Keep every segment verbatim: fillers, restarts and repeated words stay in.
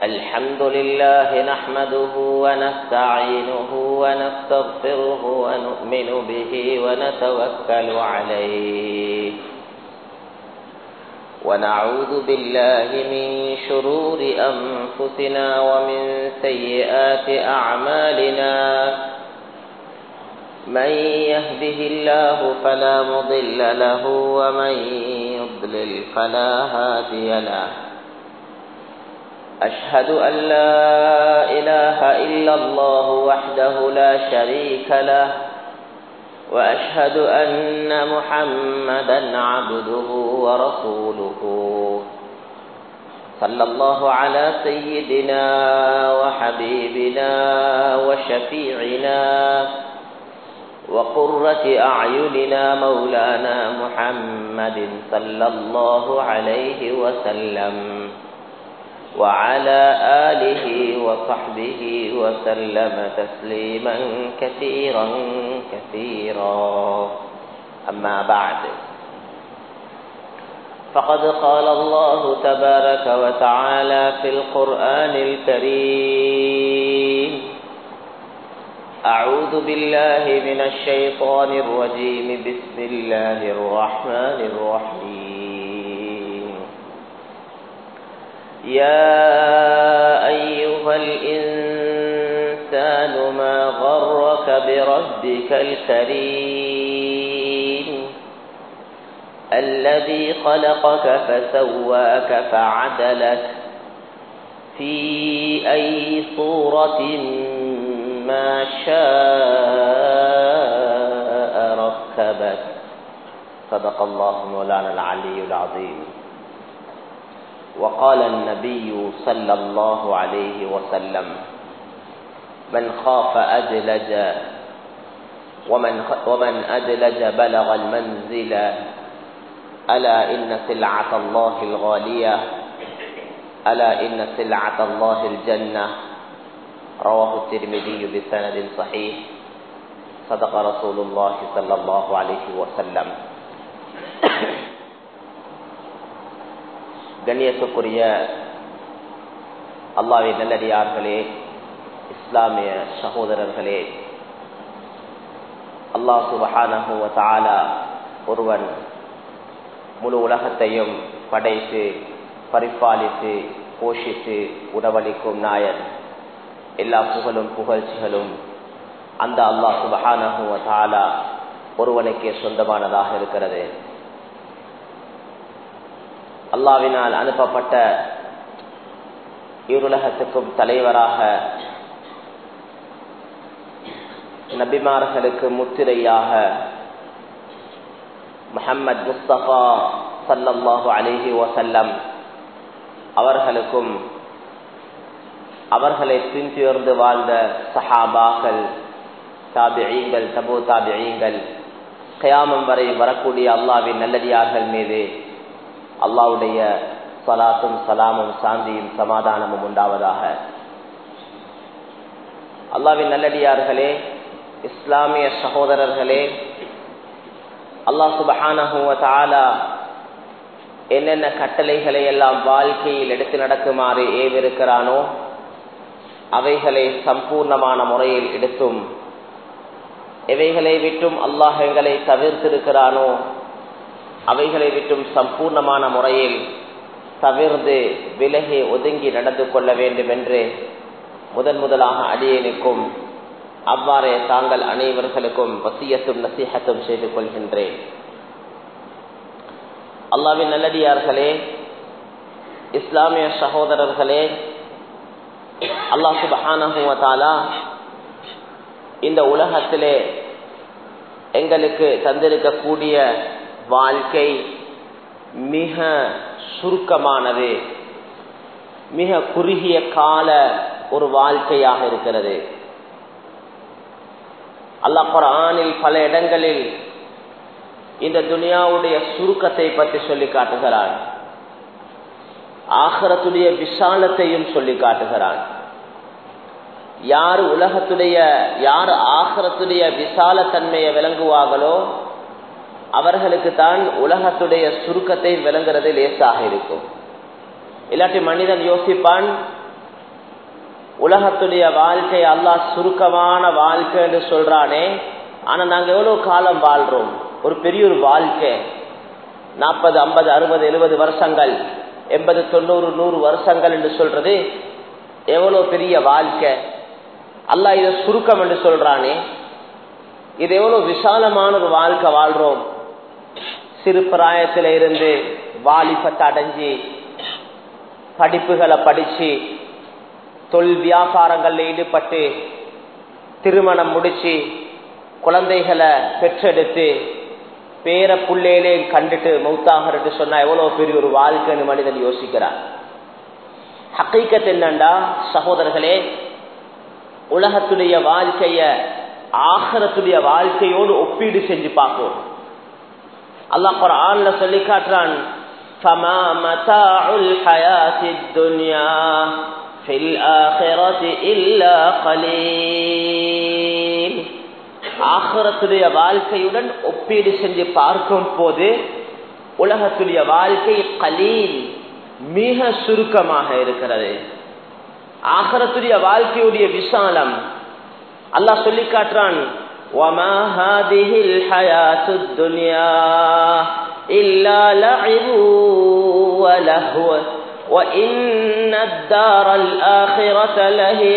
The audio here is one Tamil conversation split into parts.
الحمد لله نحمده ونستعينه ونستغفره ونؤمن به ونتوكل عليه ونعوذ بالله من شرور أنفسنا ومن سيئات أعمالنا من يهده الله فلا مضل له ومن يضلل فلا هادي له أشهد أن لا إله إلا الله وحده لا شريك له وأشهد أن محمدا عبده ورسوله صلى الله على سيدنا وحبيبنا وشفيعنا وقرة أعيننا مولانا محمد صلى الله عليه وسلم وعلى آله وصحبه وسلم تسليما كثيرا كثيرا أما بعد فقد قال الله تبارك وتعالى في القرآن الكريم أعوذ بالله من الشيطان الرجيم بسم الله الرحمن الرحيم يا أيها الإنسان ما غرك بربك الكريم الذي خلقك فسواك فعدلك في أي صورة ما شاء ركبك صدق الله مولانا العلي العظيم. وقال النبي صلى الله عليه وسلم من خاف أدلج ومن ومن أدلج بلغ المنزل ألا إن سلعة الله الغالية ألا إن سلعة الله الجنة رواه الترمذي بسند صحيح صدق رسول الله صلى الله عليه وسلم. கண்ணியத்துக்குரிய அல்லாஹ்வின் நல்லடியார்களே, இஸ்லாமிய சகோதரர்களே, அல்லாஹ் சுப்ஹானஹு வ தஆலா ஒருவன் முழு உலகத்தையும் படைத்து பரிபாலித்து போஷித்து உணவளிக்கும் நாயன். எல்லா புகழும் புகழ்ச்சிகளும் அந்த அல்லாஹ் சுப்ஹானஹு வ தஆலா ஒருவனுக்கே சொந்தமானதாக இருக்கிறது. அல்லாஹ்வினால் அனுப்பப்பட்ட இருலகத்துக்கும் தலைவராக, நபிமார்களுக்கு முத்திரையாக முஹம்மது முஸ்தபா ஸல்லல்லாஹு அலைஹி வஸல்லம் அவர்களுக்கும் அவர்களை பின்தொடர்ந்து வாழ்ந்த சஹாபாக்கள், தாபிஈங்கள், தபூ தாபிஈங்கள், கியாமம் வரை வரக்கூடிய அல்லாஹ்வின் நல்லடியார்கள் மீது அல்லாஹ்வுடைய ஸலாத்தும் சலாமும் சாந்தியும் சமாதானமும் உண்டாவதாக. அல்லாஹ்வின் நல்லடியார்களே, இஸ்லாமிய சகோதரர்களே, அல்லாஹ் சுப்ஹானஹு வ தஆலா என்னென்ன கட்டளைகளை எல்லாம் வாழ்க்கையில் எடுத்து நடக்குமாறு ஏவிருக்கிறானோ அவைகளை சம்பூர்ணமான முறையில் எடுத்தும், எவைகளை விட்டும் அல்லாஹ் எங்களை தவிர்த்திருக்கிறானோ அவைகளை விட்டும் சம்பூர்ணமான முறையில் தவிர்ந்து விலகி ஒதுங்கி நடந்து கொள்ள வேண்டும் என்று முதன் முதலாக அடியேனுக்கும் அவ்வாறே தாங்கள் அனைவர்களுக்கும் வசியத்தும் நசீஹத்தும் செய்து கொள்கின்றேன். அல்லாஹ்வின் நல்லடியார்களே, இஸ்லாமிய சகோதரர்களே, அல்லாஹ் சுப்ஹானஹு வ தஆலா இந்த உலகத்திலே எங்களுக்கு தந்திருக்கக்கூடிய வாழ்க்கை மிக சுருக்கமானது, மிக குறுகிய கால ஒரு வாழ்க்கையாக இருக்கிறது. அல்லாஹ் குர்ஆனில் பல இடங்களில் இந்த துனியாவுடைய சுருக்கத்தை பற்றி சொல்லி காட்டுகிறான். ஆகிரத்துடைய விசாலத்தையும் சொல்லி காட்டுகிறான். யார் உலகத்துடைய யார் ஆகிரத்துடைய விசாலத்தன்மையை விளங்குவார்களோ அவர்களுக்கு தான் உலகத்துடைய சுருக்கத்தை விளங்குறது லேசாக இருக்கும். இல்லாட்டி மனிதன் யோசிப்பான், உலகத்துடைய வாழ்க்கை அல்லாஹ் சுருக்கமான வாழ்க்கை என்று சொல்றானே, ஆனா நாங்க எவ்வளவு காலம் வாழ்றோம்? ஒரு பெரிய ஒரு வாழ்க்கை, நாற்பது ஐம்பது அறுபது எழுபது வருஷங்கள், எண்பது தொண்ணூறு நூறு வருஷங்கள் என்று சொல்றது எவ்வளவு பெரிய வாழ்க்கை. அல்லாஹ் இதை சுருக்கம் என்று சொல்றானே, இது எவ்வளவு விசாலமான ஒரு வாழ்க்கை வாழ்றோம். சிறு பிராயத்தில இருந்து வாலிபத்தை அடைஞ்சி படிப்புகளை படிச்சு தொழில் வியாபாரங்கள்ல ஈடுபட்டு திருமணம் முடிச்சு குழந்தைகளை பெற்றெடுத்து பேர புள்ளையிலே கண்டுட்டு மௌத்தாகிறது சொன்னா எவ்வளவு பெரிய ஒரு வாழ்க்கைன்னு மனிதன் யோசிக்கிறான். ஹக்கீகத் என்னண்டா சகோதரர்களே, உலகத்துடைய வாழ்க்கைய ஆகிரத்துடைய வாழ்க்கையோடு ஒப்பீடு செஞ்சு பார்க்கும். அல்லாஹ் குர்ஆன்ல சொல்லி காட்டுறான், ஃபமா மதாஉல் ஹயாத்தித் துன்யா ஃபில் ஆகிரத்தி இல்லா கலீல். ஆகிரத்துடைய வாழ்க்கையுடன் ஒப்பீடு செஞ்சு பார்க்கும் போது உலகத்துடைய வாழ்க்கை கலீல், மிக சுருக்கமாக இருக்கிறது. ஆகிரத்துடைய வாழ்க்கையுடைய விசாலம் அல்லாஹ் சொல்லி காட்டுறான், وَمَا هَذِهِ الْحَيَاةُ الدُّنْيَا إِلَّا لَعِبٌ وَلَهْوٌ وَإِنَّ الدَّارَ الْآخِرَةَ لَهِيَ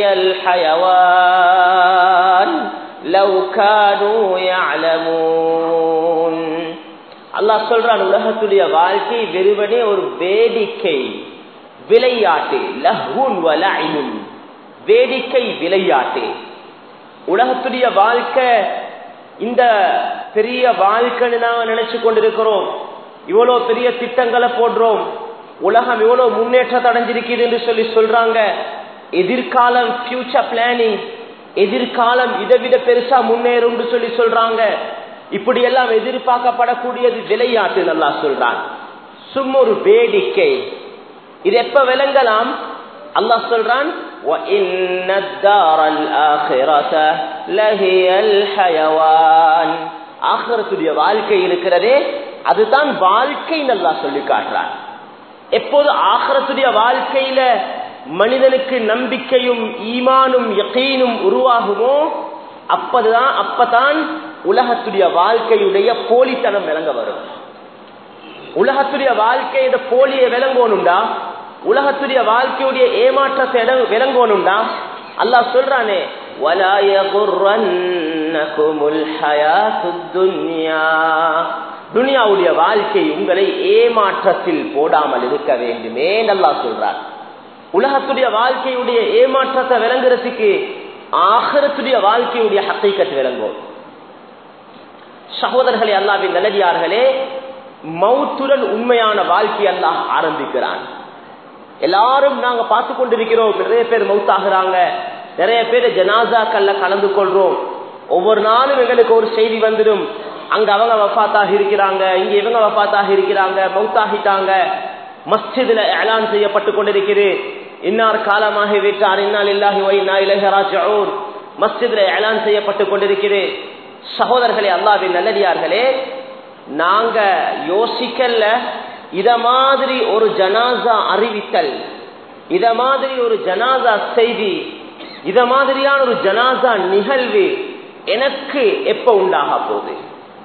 الْحَيَوَانُ لَوْ كَانُوا يَعْلَمُونَ. அல்லாஹ் சொல்றான், உலகத்துடைய வாழ்க்கை வெறுமனே ஒரு வேடிக்கை, விளையாட்டு. லஹ்வுன் வ லஇபுன், வேடிக்கை விளையாட்டு. உலகத்துடைய வாழ்க்கை இந்த பெரிய வாழ்க்கைன்னு நாங்கள் நினைச்சு கொண்டிருக்கிறோம். இவ்வளவு பெரிய திட்டங்களை போடுறோம், உலகம் இவ்வளவு முன்னேற்றத்தை அடைஞ்சிருக்குது என்று சொல்லி சொல்றாங்க. எதிர்காலம் ஃபியூச்சர் பிளானிங், எதிர்காலம் இதை விட பெருசா முன்னேறும் சொல்லி சொல்றாங்க. இப்படி எல்லாம் எதிர்பார்க்கப்படக்கூடியது விளையாட்டு. நல்லா சொல்றான், சும்மா ஒரு வேடிக்கை. இது எப்ப விளங்கலாம்? அல்லாஹ் சொல்றான், وَإِنَّ الدَّارَ الْآخِرَةَ لَهِيَ الْحَيَوَانُ. ஆகிரத்துடைய வாழ்க்கை இருக்கிறதே அதுதான் வாழ்க்கை. நல்லா சொல்லி காட்டுறான். எப்போது ஆகிரத்துடைய வாழ்க்கையில மனிதனுக்கு நம்பிக்கையும் ஈமானும் யகீனும் உருவாகுமோ அப்பதான் அப்பதான் உலகத்துடைய வாழ்க்கையுடைய போலித்தனம் விளங்க வரும். உலகத்துடைய வாழ்க்கையோட போலியை விளங்கணும்டா, உலகத்துடைய வாழ்க்கையுடைய ஏமாற்றத்தை விளங்கணும்டா, அல்லாஹ் சொல்றானே, وَلَا يَغُرَّنَّكُمُ الْحَيَاةُ الدُّنْيَا. துனியாவுடைய வாழ்க்கை உங்களை ஏமாற்றத்தில் போடாமல் இருக்க வேண்டுமே அல்லாஹ் சொல்றார். உலகத்துடைய வாழ்க்கையுடைய ஏமாற்றத்தை விளங்குறதுக்கு ஆகிரத்துடைய வாழ்க்கையுடைய ஹக்கீகத் விளங்கும். சகோதரர்களே, அல்லாஹ்வின் நல்லடியார்களே, மௌத்துடன் உண்மையான வாழ்க்கை அல்லாஹ் ஆரம்பிக்கிறான். எல்லாரும் நாங்க பார்த்து கொண்டிருக்கிறோம், நிறைய பேர் மௌத்தாகிறாங்க, நிறைய பேர் ஜனாசாக்கள்ல கலந்து கொள்றோம். ஒவ்வொரு நாளும் எங்களுக்கு ஒரு செய்தி வந்துடும், அங்க அவங்க வஃபாத்தாக இருக்கிறாங்க, இங்க இவங்க வஃபாத்தாக இருக்கிறாங்க, மௌத்தாகிட்டாங்க. மஸ்ஜிதுல எலான் செய்யப்பட்டு கொண்டிருக்கிறது, இன்னார் காலமாக விட்டார், இன்னா லில்லாஹி வ இன்னா இலைஹி ராஜிஊன். மஸ்ஜிதுல எலான் செய்யப்பட்டு கொண்டிருக்கிறது. சகோதரர்களே, அல்லாஹ்வின் நல்லடியார்களே, நாங்க யோசிக்கல இத மாதிரி ஒரு ஜனாசா அறிவித்தல், இத மாதிரி ஒரு ஜனாசா செய்தி, இத மாதிரியான ஒரு ஜனாசா நிகழ்வு எனக்கு எப்ப உண்டாக போகுது,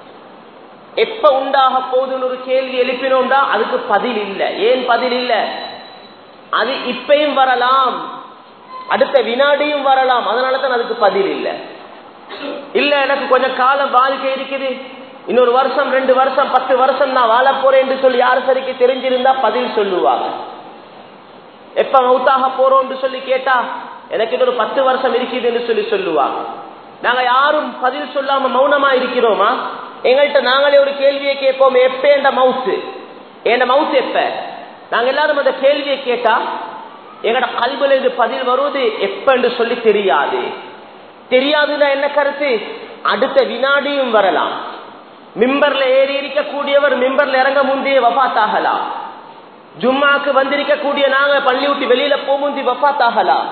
எப்ப உண்டாக போகுதுன்னு ஒரு கேள்வி எழுப்பினோம்டா அதுக்கு பதில் இல்லை. ஏன் பதில் இல்லை? அது இப்பயும் வரலாம், அடுத்த வினாடியும் வரலாம், அதனால தான் அதுக்கு பதில் இல்லை. இல்ல எனக்கு கொஞ்சம் காலம் வாழ்க்கை இருக்குது, இன்னொரு வருஷம் ரெண்டு வருஷம் பத்து வருஷம் நான் வாழ போறேன் என்று சொல்லி யாரு சரிக்கு தெரிஞ்சிருந்தா பதில் சொல்லுவாங்க. எப்ப மௌத்தாக போறோம் சொல்லி கேட்டா எனக்கு இன்னொரு பத்து வருஷம் இருக்குது என்று சொல்லி சொல்லுவாங்க. நாங்க யாரும் பதில் சொல்லாம மௌனமா இருக்கிறோமா? எங்கள்கிட்ட நாங்களே ஒரு கேள்வியை கேட்போம், எப்ப என்ற மவுத்து, என் மவுத்து எப்ப? நாங்க எல்லாரும் அந்த கேள்வியை கேட்டா எங்கட கல்வில இருந்து பதில் வருவது எப்ப என்று சொல்லி தெரியாது. தெரியாதுன்னா என்ன கருத்து? அடுத்த வினாடியும் வரலாம். மிம்பர்ல ஏறி இருக்கக்கூடியவர் மிம்பர்ல இறங்க முந்தைய வஃபாத்தாகலாம். ஜும்மாக்கு வந்திருக்கக்கூடிய நாங்க பள்ளி விட்டு வெளியில போமுந்தி வஃபாத்தாகலாம்.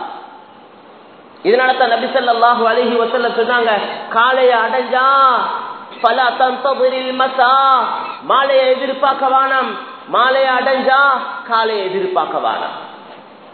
இதனால தான் நபி ஸல்லல்லாஹு அலைஹி வஸல்லம் சொன்னாங்க, காலைய அடைஞ்சா ஃபலா தன்தபிரில் மஸா, மாலையை எதிர்பார்க்க வேணாம், மாலையை அடைஞ்சா காலையை எதிர்பார்க்க வேணாம்.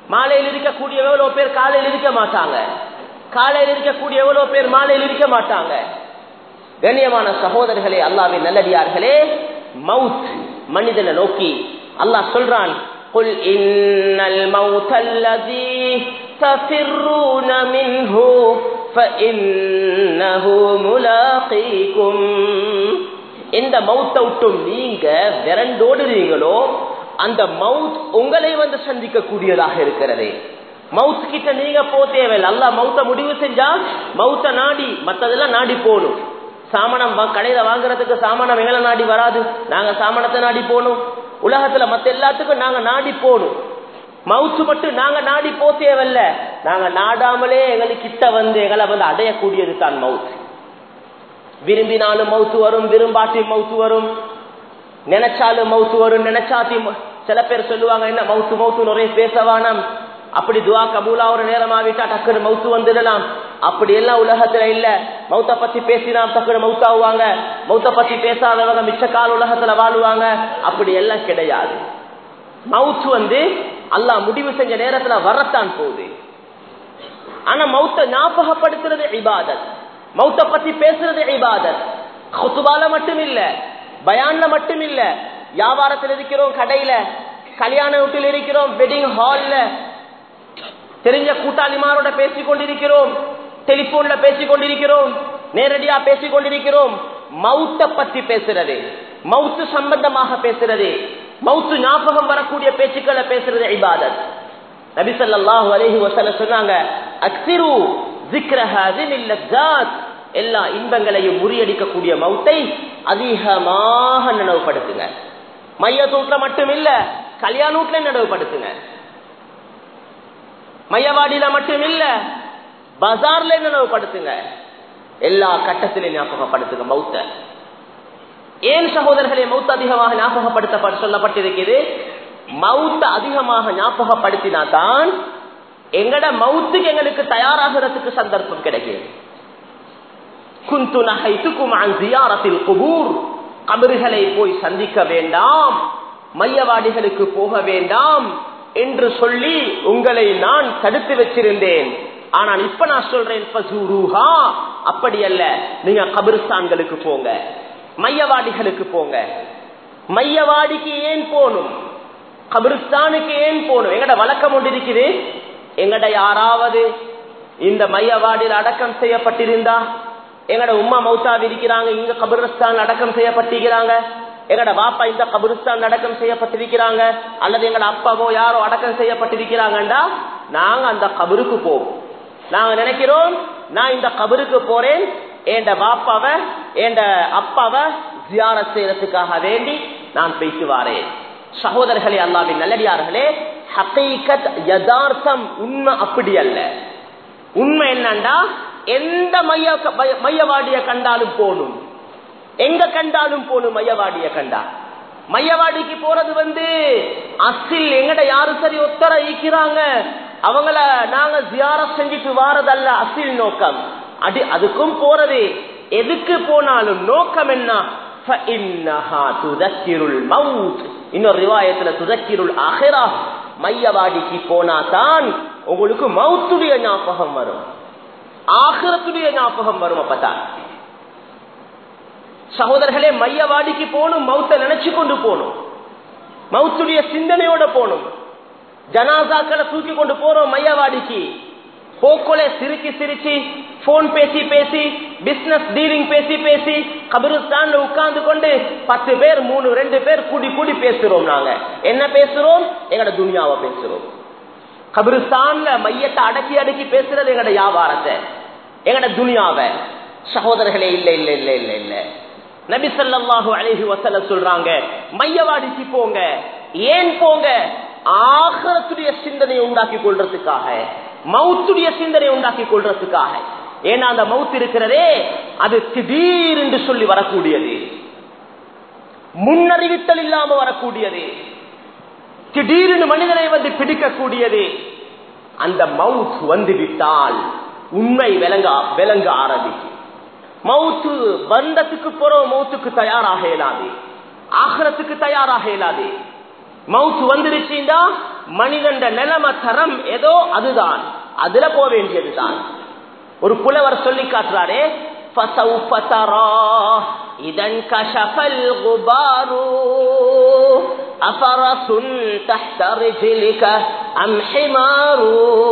மாலையில் இருக்கக்கூடிய எவ்வளவு பேர் காலையில் இருக்க மாட்டாங்க, காலையில் இருக்கக்கூடிய எவ்வளவு பேர் மாலையில் இருக்க மாட்டாங்க. கண்ணியமான சகோதரர்களே, அல்லாஹ்வின் நல்லடியார்களே, மவுத் மனிதனை நோக்கி அல்லாஹ் சொல்றான், குல் இன்னல் மௌத்தல்லதி தஃபிர்ரூன மின்ஹு ஃபஇன்னஹு முலாகீகும். இந்த மௌத்தை விட்டும் நீங்க விரண்டோடுறீங்களோ அந்த மவுத் உங்களை வந்து சந்திக்க கூடியதாக இருக்கிறது. மவுத் கிட்ட நீங்க போ தேவையில்லை. அல்லாஹ் மவுத்த முடிவு செஞ்சா மவுத்த நாடி மத்ததெல்லாம் நாடி போகணும். சாமானம் கடையில வாங்குறதுக்கு சாமானம் எங்களை நாடி வராது, நாங்க சாமானத்தை நாடி போகணும். உலகத்துல மத்த எல்லாத்துக்கும் நாங்க நாடி போகணும். மவுத்து மட்டும் நாங்க நாடி போ தேவையில்ல, நாங்க நாடாமலே எங்களுக்கு கிட்ட வந்து எங்களை வந்து அடையக்கூடியது தான் மவுத். விரும்பினாலும் மவுத்து வரும், விரும்பாட்டி மவுத்து வரும், நினைச்சாலும் மவுத்து வரும், நினைச்சாத்தி. சில பேர் சொல்லுவாங்க, என்ன மவுத்து மவுத்து நிறைய பேசவானம், அப்படி துவா கபூலா ஒரு நேரமாவிட்டா டக்குனு மவுத்து வந்துடலாம். அப்படி எல்லாம் உலகத்துல இல்ல. மவுத்த பத்தி பேசினா டக்குனு மவுத்தாவுவாங்க, மவுத்த பத்தி பேசாதவங்க மிச்ச கால உலகத்துல வாழுவாங்க. அப்படி எல்லாம் கிடையாது. மவுத்து வந்து அல்லாஹ் முடிவு செஞ்ச நேரத்துல வரத்தான் போகுது. ஆனா மவுத்த ஞாபகப்படுத்துறது இபாதத், மவுத்த பத்தி பேசுறது இபாதத். குத்துபால மட்டும் இல்ல, பயான்ல மட்டும் இல்ல, வியாபாரத்தில் இருக்கிறோம், கடையில, கல்யாண வீட்டில் இருக்கிறோம், வெட்டிங் ஹால்ல, தெரிஞ்ச கூட்டாளிமாரோட பேசிக் கொண்டிருக்கிறோம், டெலிபோன்ல பேசிக் கொண்டிருக்கிறோம், நேரடியா பேசிக் கொண்டிருக்கிறோம். மவுத்த பத்தி பேசுறது, மவுத்து சம்பந்தமாக பேசுறது, மவுத்து ஞாபகம் வரக்கூடிய பேச்சுக்களை பேசுறது இபாதத். நபி ஸல்லல்லாஹு அலைஹி வஸல்லம் சொன்னாங்க, அக்ஸிரு ذِكْرَ هَذِهِ اللَّذَّاتِ, எல்லா இன்பங்களையும் முறியடிக்கக்கூடிய மவுத்தை அதிகமாக நினைவுபடுத்துங்க. மையத்தூட்ல மட்டும் இல்ல, கல்யாண வீட்டுல நினைவுபடுத்துங்க. மையவாடியில மட்டும் இல்ல, பஜார்ல நினைவுபடுத்துங்க. எல்லா கட்டத்திலும் ஞாபகப்படுத்துங்க மவுத்த. ஏன் சகோதரர்களே மவுத் அதிகமாக ஞாபகப்படுத்த சொல்லப்பட்டிருக்கிறது? மவுத்த அதிகமாக ஞாபகப்படுத்தினா தான் எங்கட மவுத்துக்கு எங்களுக்கு தயாராகிறதுக்கு சந்தர்ப்பம் கிடைக்கும். குந்து நஹைதுகும் அன் ஜியாரத்தில் குபூர், கபறுகளை போய் சந்திக்க வேண்டாம், மையவாடிகளுக்கு போக வேண்டாம் என்று சொல்லி உங்களை நான் தடுத்து வச்சிருந்தேன். ஆனால் இப்ப நான் சொல்றேன், அப்படி அல்ல, நீங்க கபிரிஸ்தான்களுக்கு போங்க, மையவாடிகளுக்கு போங்க. மையவாடிக்கு ஏன் போகணும், கபிரிஸ்தானுக்கு ஏன் போகணும்? எங்கட வழக்கம் ஒன்று இருக்குது. எங்கட யாராவது இந்த மையவாடியில் அடக்கம் செய்யப்பட்டிருந்தா, எங்கட உம்மா மௌத்தாவி இருக்கிறாங்க, இங்க கபிரிஸ்தான் அடக்கம் செய்யப்பட்டிருக்கிறாங்க, எங்கட பாப்பா இந்த கபிரிஸ்தான் அடக்கம் செய்யப்பட்டிருக்கிறாங்க, அல்லது எங்கட அப்பாவோ யாரோ அடக்கம் செய்யப்பட்டிருக்கிறாங்கண்டா நாங்க அந்த கபருக்கு போவோம். நாங்க நினைக்கிறோம், நான் இந்த கபருக்கு போறேன், என் பாப்பாவை என் அப்பாவை ஜியாரத் செய்யறதுக்காக வேண்டி நான் பேசி வாரேன். சகோதரர்களே, அல்லாஹ்வின் நல்லடியார்களே, ஹகீகத் யதார்த்தம் உண்மை அப்படி அல்ல. உண்மை என்னண்டா, எந்த மைய மையவாடிய கண்டாலும் போகணும், எங்க கண்டாலும் போகணும். மையவாடிய கண்டா, மையவாடிக்கு போறது வந்து அசில் எங்கட யாரு சரி ஒத்தர ஈக்கிறாங்க அவங்கள நாங்க ஜியாரத் செஞ்சுட்டு வாரதல்ல அசில் நோக்கம். அடி அதுக்கும் போறது, எதுக்கு போனாலும் நோக்கம் என்ன? இன்னொரு ரிவாயத்துல துதக்கிருள் ஆஹிரா, மையவாடிக்கு போனா தான் உங்களுக்கு மவுத்துடைய ஞாபகம் வரும், ஆகிரத்துடைய ஞாபகம் வரும். அப்பதான் சகோதரர்களே, மையவாடிக்கு போகணும், மவுத்தை நினைச்சு கொண்டு போகணும், மவுத்துடைய சிந்தனையோட போகணும். ஜனாசாக்களை தூக்கி கொண்டு போறோம் மையவாடிக்கு, போக்கோலே சிரிச்சு சிரிச்சு, போன் பேசி பேசி, பிசினஸ் டீலிங் பேசி பேசி, கபிரிஸ்தான்ல உட்கார்ந்து கொண்டு பத்து பேர் மூணு ரெண்டு பேர் கூடி கூடி பேசுறோம். நாங்க என்ன பேசுறோம்? எங்கட துனியாவை பேசுறோம். கபிரிஸ்தான்ல மையத்தை அடக்கி அடக்கி பேசுறது எங்கட வியாபாரத்தை, எங்கட துனியாவை. சகோதரர்களே, இல்ல இல்ல இல்ல இல்ல இல்ல நபி ஸல்லல்லாஹு அலைஹி வஸல்லம் சொல்றாங்க, மையவாடிக்கு போங்க. ஏன் போங்க? ஆகிரத்துடைய சிந்தனையை உண்டாக்கி கொள்றதுக்காக, மவுத்துடைய சிந்தனையை உண்டாக்கி கொள்றதுக்காக. ஏன்னா அந்த மவுத் இருக்கிறதே அது திடீர் என்று சொல்லி வரக்கூடியது, முன்னறிவித்தல் இல்லாம வரக்கூடியது, திடீர்னு மனிதனை வந்து பிடிக்கக்கூடியது. அந்த மவுத் வந்துவிட்டால் உண்மை விளங்க விளங்க ஆரம்பிக்கும். மவுத்து பந்தத்துக்கு போறோம், மவுத்துக்கு தயாராக இயலாது, ஆகிரத்துக்கு தயாராக இயலாது. மவுத்து வந்துருச்சுன்னா மனிதன் நிலைமை தரம் ஏதோ அதுதான், அதுல போக வேண்டியதுதான். ஒரு புலவர் சொல்லி காட்டுறாரே, فَسَوْفَ تَرَى إِذَا انْكَشَفَ الْغُبَارُ أَفَرَسٌ تَحْتَ رِجْلِكَ أَمْ حِمَارُ.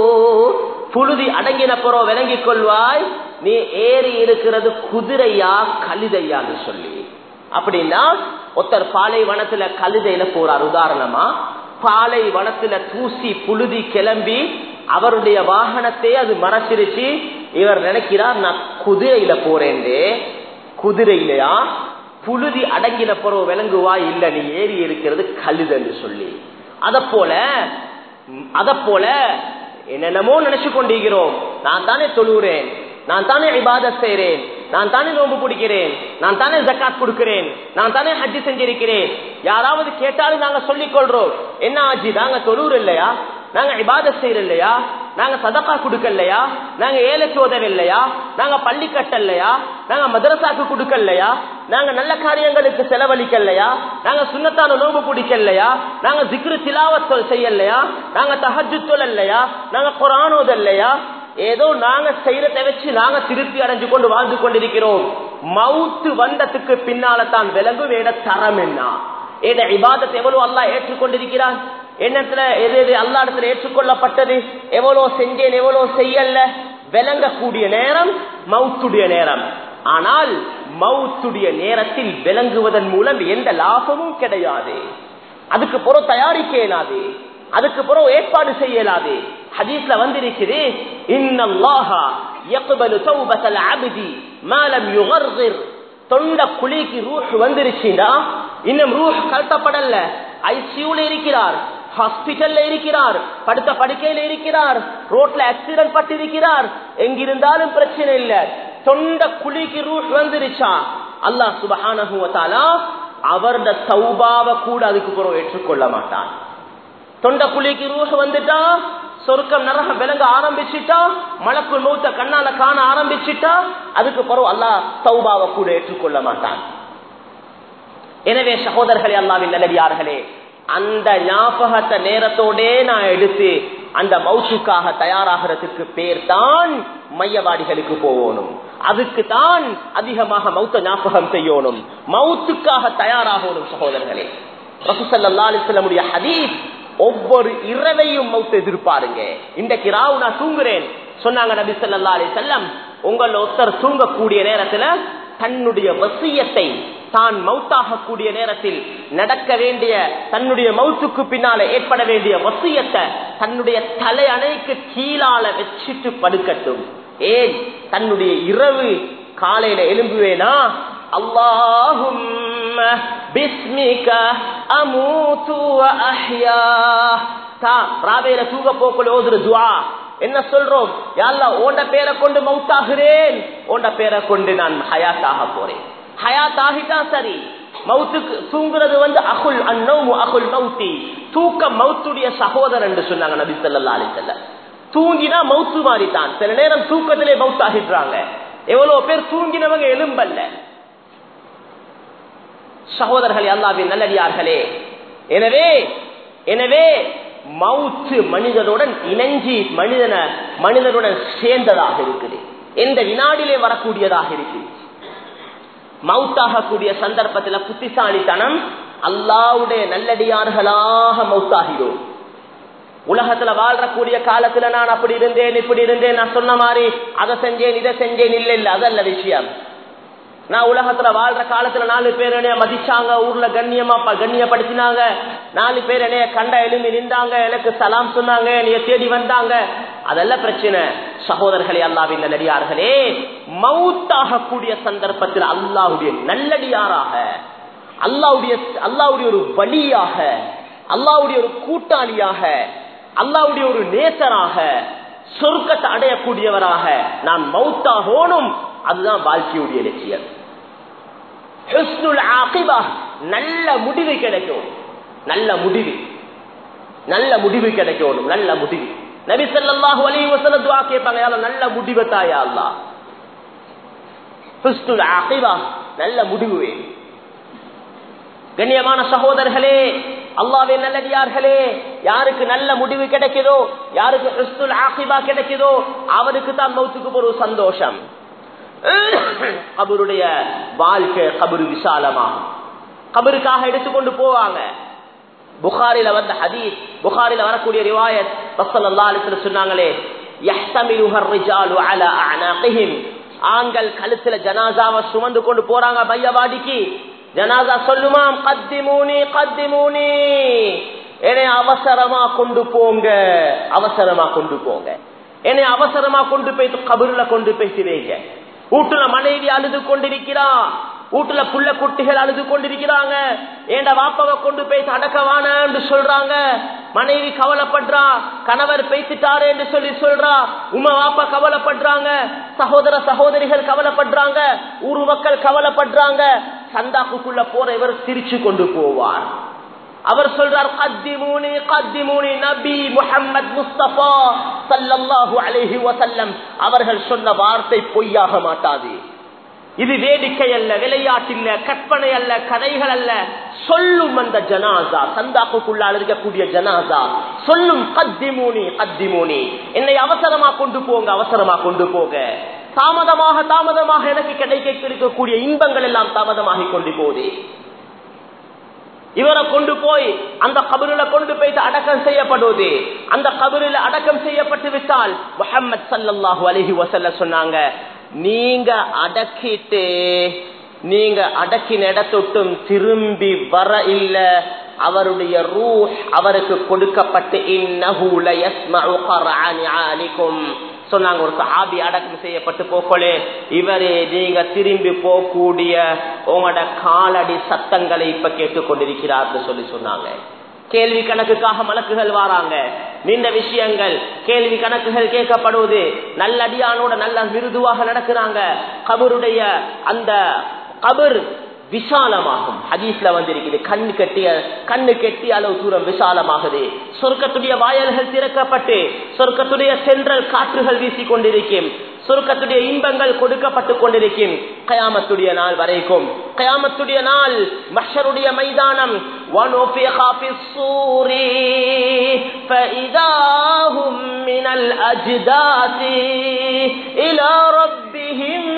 புழுதி அடங்கின பிறகு விளங்கிக் கொள்வாய், நீ ஏறி இருக்கிறது குதிரையா கழுதையான்னு சொல்லி. அப்படின்னா ஒருத்தர் பாலை வனத்துல கழுதையில போறார். உதாரணமா பாலை வனத்துல தூசி புழுதி கிளம்பி அவருடைய வாகனத்தை அது மறைச்சிருச்சு. இவர் நினைக்கிறார் நான் குதிரையில போறேன். குதிரையிலையா புழுதி அடங்கின பிறகு விளங்குவா, இல்ல நீ ஏறி இருக்கிறது கழுதைன்னு சொல்லி. அத போல அத போல என்னென்னமோ நினைச்சு கொண்டிருக்கிறோம். நான் தானே தொழுகிறேன், நான் தானே இபாதத் செய்றேன், நான் தானே நோன்பு பிடிக்கிறேன், நான் தானே ஜக்காத் கொடுக்கிறேன், நான் தானே ஹஜ் செஞ்சிருக்கிறேன். யாராவது கேட்டாலும் நாங்க சொல்லிக் கொள்றோம், என்ன ஆஜி நாங்க தொழுற இல்லையா, நாங்க இபாதத் செய்யற இல்லையா, நாங்க சதகா கொடுக்கலையா, நாங்க ஏழைக்கு உதவில்லையா, நாங்க பள்ளி கட்டலையா, நாங்க மதரசாக்கு கொடுக்கலையா, நாங்க நல்ல காரியங்களுக்கு செலவழிக்கலையா, நாங்க சுன்னத்தான நோன்பு பிடிக்கலையா, நாங்க ஜிக்ரு திலாவத் செய்யலையா, நாங்க தஹஜ்ஜுத் தொழலையா, நாங்க குர்ஆன் ஓதலையா, ஏதோ நாங்க செய்யறதை வச்சு நாங்க திருப்தி அடைஞ்சு கொண்டு வாழ்ந்து கொண்டிருக்கிறோம். மவுத்து வந்ததுக்கு பின்னால தான் விலங்கு வேட தரம் என்ன, ஏத இபாதத் எவ்வளவு அல்லாஹ் ஏற்றுக்கொண்டிருக்கிறான், என்னத்துல எது எது அல்லா இடத்துல ஏற்றுக்கொள்ளப்பட்டது, எவ்வளவு செஞ்சேன் எவ்வளவு செய்யல, விளங்கக்கூடிய நேரம் மவுத்துடைய நேரம். ஆனால் மவுத்துடைய நேரத்தில் விளங்குவதன் மூலம் எந்த லாபமும் கிடையாது. அதுக்கு பிறகு தயாரிக்க இயலாது, அதுக்கு பிறகு ஏற்பாடு செய்யலாது. ஹதீஸ்ல வந்திருக்குது, இன்னல்லாஹ யக்பலு தௌபத்தல் அப்தி மா லம் யுகர்கிர். தொண்ட குழிக்கு ரூஹ் வந்துருச்சுடா, இன்னும் ரூஹ் கலட்டப்படல, ஐசியூல இருக்கிறார், ஹாஸ்பிட்டல்ல இருக்கிறார், படுத்த படுக்கையில இருக்கிறார், ரோட்ல ஆக்சிடென்ட் பட்டிருக்கிறார், எங்கிருந்தாலும் பிரச்சனை இல்ல, தொண்ட குழிக்கு ரூஹ் வந்துருச்சா, அல்லாஹ் சுப்ஹானஹு வ தஆலா அவருடைய தௌபாவை கூட அதுக்கு பிறகு ஏற்றுக்கொள்ள மாட்டான். தொண்ட குழிக்கு ரூஹ் வந்துட்டா, சொர்க்கம் நரகம் விளங்க ஆரம்பிச்சுட்டா, மலக்குல் மௌத்த கண்ணால காண ஆரம்பிச்சுட்டா, அதுக்கு பிறகு அல்லாஹ் தௌபாவை கூட ஏற்றுக்கொள்ள மாட்டான். எனவே சகோதரர்களே, அல்லாஹ்வின் நல்லடியார்களே, அந்த ஞாபகத்தை நேரத்தோட நான் எடுத்து அந்த மௌத்துக்காக தயாராகிறதுக்கு பேர் தான் மையவாடிகளுக்கு போகணும். அதுக்கு தான் அதிகமாக மௌத்த ஞாபகம் செய்யணும், மௌத்துக்காக தயாராகணும். சகோதரர்களே, ரசூல் ஸல்லல்லாஹு அலைஹி வஸல்லம் ஹதீஸ், ஒவ்வொரு இரவையும் மௌத்த எதிர்பாருங்க. இன்றைக்கு ராவு நான் தூங்குறேன் சொன்னாங்க நபி ஸல்லல்லாஹு அலைஹி வஸல்லம், உங்கள ஒருத்தர் தூங்கக்கூடிய நேரத்துல தன்னுடைய வசியத்தை, தான் மௌத்தாக கூடிய நேரத்தில் நடக்க வேண்டிய, தன்னுடைய மௌத்துக்கு பின்னால ஏற்பட வேண்டிய வசியத்தை தன்னுடைய தலை அணைக்கு கீழால வச்சிட்டு படுக்கட்டும். ஏன் தன்னுடைய இரவு காலையில எழும்புவேனா, அல்லாஹும்ம பிஸ்மிக அமூது வ அஹ்யா. ராவேல தூங்க போக்குள்ள ஓதுற துஆ என்ன சொல்றோம், யா அல்லாஹ் உன்ட பேரை கொண்டு மௌத்தாகிறேன், உன்ட பேரை கொண்டு நான் ஹயாத்தாக போறேன். ஹயாத் ஆகிட்டா சரி, மௌத்துக்கு தூங்குறது வந்து அகுல் அன்னௌமு அகுல் மௌத்தி, தூக்கம் மௌத்துடைய சகோதரன் என்று சொன்னாங்க நபி ஸல்லல்லாஹு அலைஹி வஸல்லம். தூங்கினா மௌத்து மாதிரி தான், சில நேரம் தூக்கத்திலே மௌத்தாகிடுறாங்க. எவ்வளவு பேர் தூங்கினவங்க எலும்பல்ல. சகோதரர்களே, அல்லாஹ்வின் நல்லடியார்களே, எனவே எனவே மவுத்து மனிதனுடன் இணைஞ்சி மனிதன மனிதனுடன் சேர்ந்ததாக இருக்குது, எந்த வினாடிலே வரக்கூடியதாக இருக்கு. மவுத்தாக கூடிய சந்தர்ப்பத்தில் புத்திசாலித்தனம், அல்லாஹ்வுடைய நல்லடியார்களாக மவுத்தாகிறோம். உலகத்துல வாழ்றக்கூடிய காலத்துல நான் அப்படி இருந்தேன் இப்படி இருந்தேன், நான் சொன்ன மாதிரி அதை செஞ்சேன் இதை செஞ்சேன், இல்ல இல்ல அதல்ல விஷயம். நான் உலகத்துல வாழ்ற காலத்துல நாலு பேர் என்னைய மதிச்சாங்க, ஊர்ல கண்ணியமா கண்ணியப்படுத்தினாங்க, நாலு பேர் என்னைய கண்ட எழுமி நின்றாங்க, எனக்கு சலாம் சொன்னாங்க, என்னைய தேடி வந்தாங்க, அதெல்லாம் பிரச்சனை. சகோதரர்களே, அல்லாஹ்வின் நல்லடியார்களே, மவுத்தாக கூடிய சந்தர்ப்பத்தில் அல்லாஹ்வுடைய நல்லடியாராக, அல்லாஹ்வுடைய அல்லாஹ்வுடைய ஒரு வலியாக, அல்லாஹ்வுடைய ஒரு கூட்டாளியாக, அல்லாஹ்வுடைய ஒரு நேசராக, சொர்க்கத்தை அடையக்கூடியவராக நான் மவுத்தாகணும். அதுதான் வாழ்க்கையுடைய லட்சியம். ஹுஸ்னுல் ஆகிபா, நல்ல முடிவு கிடைக்கும், நல்ல முடிவு நல்ல முடிவு கிடைக்கணும், நல்ல முடிவு. நபி ஸல்லல்லாஹு அலைஹி வஸல்லம் துஆ கேட்பாங்க, யா அல்லாஹ் நல்ல முடிவு தா யா அல்லாஹ். ஹுஸ்னுல் ஆகிபா, நல்ல முடிவு. கண்ணியமான சகோதரர்களே, அல்லாஹ்வின் நல்லடியார்களே, யாருக்கு நல்ல முடிவு கிடைக்குதோ, யாருக்கு ஹுஸ்னுல் ஆகிபா கிடைக்குதோ, அவருக்கு தான் மௌத்துக்கு ஒரு சந்தோஷம். கபருடைய வாழ்க்கை கபரு விசாலமாகும். கபருக்காக எடுத்துக்கொண்டு போவாங்க. புகாரில வந்த ஹதீஸ், புகாரில வரக்கூடிய ரிவாயத், ஸல்லல்லாஹு அலைஹி வஸல்லம் சொன்னாங்களே, யஹ்தமிலுஹர் ரிஜாலு அலா அஅனாகிஹிம், ஆண்கள் கழுத்துல ஜனாசாவை சுமந்து கொண்டு போறாங்க மையவாடிக்கு. ஜனாசா சொல்லுமாம், கத்திமூனி கத்திமூனி, என்னை அவசரமா கொண்டு போங்க, அவசரமா கொண்டு போங்க, என்னை அவசரமா கொண்டு போய் கபருல கொண்டு போய் வைங்க. வீட்டுல மனைவி அழுது கொண்டிருக்கிறான், வீட்டுல புள்ள குட்டிகள் அழுது கொண்டிருக்கிறாங்க, ஏண்ட வாப்பாவை கொண்டு போய் அடக்கவான என்று சொல்றாங்க. மனைவி கவலைப்படுறா, கணவர் பேசிட்டாரு என்று சொல்லி சொல்றா. உமா வாப்பா கவலைப்படுறாங்க, சகோதர சகோதரிகள் கவலைப்படுறாங்க, ஊரு மக்கள் கவலைப்படுறாங்க. சந்தாக்குள்ள போற இவர் சிரிச்சு கொண்டு போவார். அவர் சொல்றார், கத்திமூனி கத்திமூனி, நபி முஹம்மது முஸ்தபா ஸல்லல்லாஹு அலைஹி வஸல்லம் அவர்கள் சொன்ன வார்த்தை பொய்யாக மாட்டாது. இது வேடிக்கை அல்ல, விளையாட்டில்ல, கற்பனை அல்ல, கதைகள் அல்ல. சொல்லும் அந்த ஜனாசா, சந்தாக்குள்ளால் இருக்கக்கூடிய ஜனாசா சொல்லும், கத்திமூனி கத்திமூனி, என்னை அவசரமா கொண்டு போங்க, அவசரமா கொண்டு போங்க. தாமதமாக தாமதமாக எனக்கு கிடைக்க இருக்கக்கூடிய இன்பங்கள் எல்லாம் தாமதமாகி கொண்டு போகுது. இவரை கொண்டு போய் அந்த கபருல கொண்டு போய் அடக்கம் செய்யப்படுவது. அந்த கபருல அடக்கம் செய்யப்பட்டு விட்டால் முஹம்மது ஸல்லல்லாஹு அலைஹி வஸல்லம் சொன்னாங்க, நீங்க அடக்கிட்டு நீங்க அடக்கின இடத்தொட்டும் திரும்பி வர இல்ல, அவருடைய ரூஹ் அவருக்கு கொடுக்கப்பட்டு இன்னஹு லயஸ்மஉ கர்அனி ஆலிக்கும் சொன்னாங்க. ஒரு சஹாபி அடக்கம் செய்யப்பட்டு போக்கலே, இவரே நீங்க திரும்பி போகக்கூடிய உங்களோட காலடி சத்தங்களை இப்ப கேட்டுக்கொண்டிருக்கிறார் சொல்லி சொன்னாங்க. கேள்வி கணக்குக்காக மலக்குகள் வாராங்க, நீண்ட விஷயங்கள் கேள்வி கணக்குகள் கேட்கப்படுவது. நல்லடியானோட நல்ல மிருதுவாக நடக்கிறாங்க. கபருடைய அந்த கபர் விசாலமாகும். ஹதீஸ்ல வந்திருக்குது, கண்ணு கட்டிய கண்ணு கெட்டிய அளவு தூரம் விசாலமாகுது. சொர்க்கத்துடைய வாயல்கள் திறக்கப்பட்டு சொர்க்கத்துடைய சென்றல் காற்றுகள் வீசிக் கொண்டிருக்கும். சொர்க்கத்துடைய இன்பங்கள் கொடுக்கப்பட்டு கொண்டிருக்கும் கயாமத்துடைய நாள் வரைக்கும். கயாமத்துடைய நாள் மஹ்ஷருடைய மைதானம். வனுஃபிஹா ஃபிஸ்ஸூரி ஃபஇதாஹும் மினல் அஜ்தாசி இலா ரப்பிஹிம்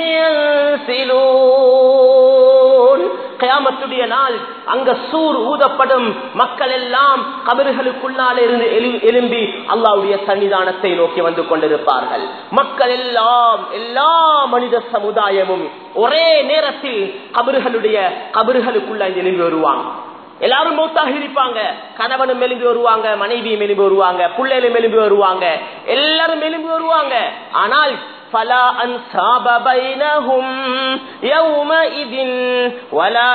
யன்சிலூன். கயாமத்துடைய நாள் அங்க சூர் ஊதப்படும். மக்கள் எல்லாம் கபர்களுக்குள்ளால் இருந்து எழும்பி அல்லாஹ்வுடைய சன்னிதானத்தை நோக்கி வந்து கொண்டிருப்பார்கள். மக்கள் எல்லாம் எல்லா மனித சமுதாயமும் ஒரே நேரத்தில் கபர்களுடைய கபர்களுக்குள்ள எழும்பி வருவாங்க. எல்லாரும் மௌத்தாக இருப்பாங்க. கணவனும் எழும்பி வருவாங்க, மனைவியும் எழும்பி வருவாங்க, பிள்ளைகளும் எழும்பி வருவாங்க, எல்லாரும் எழும்பி வருவாங்க. ஆனால் فلا أنساب بينهم يومئذ ولا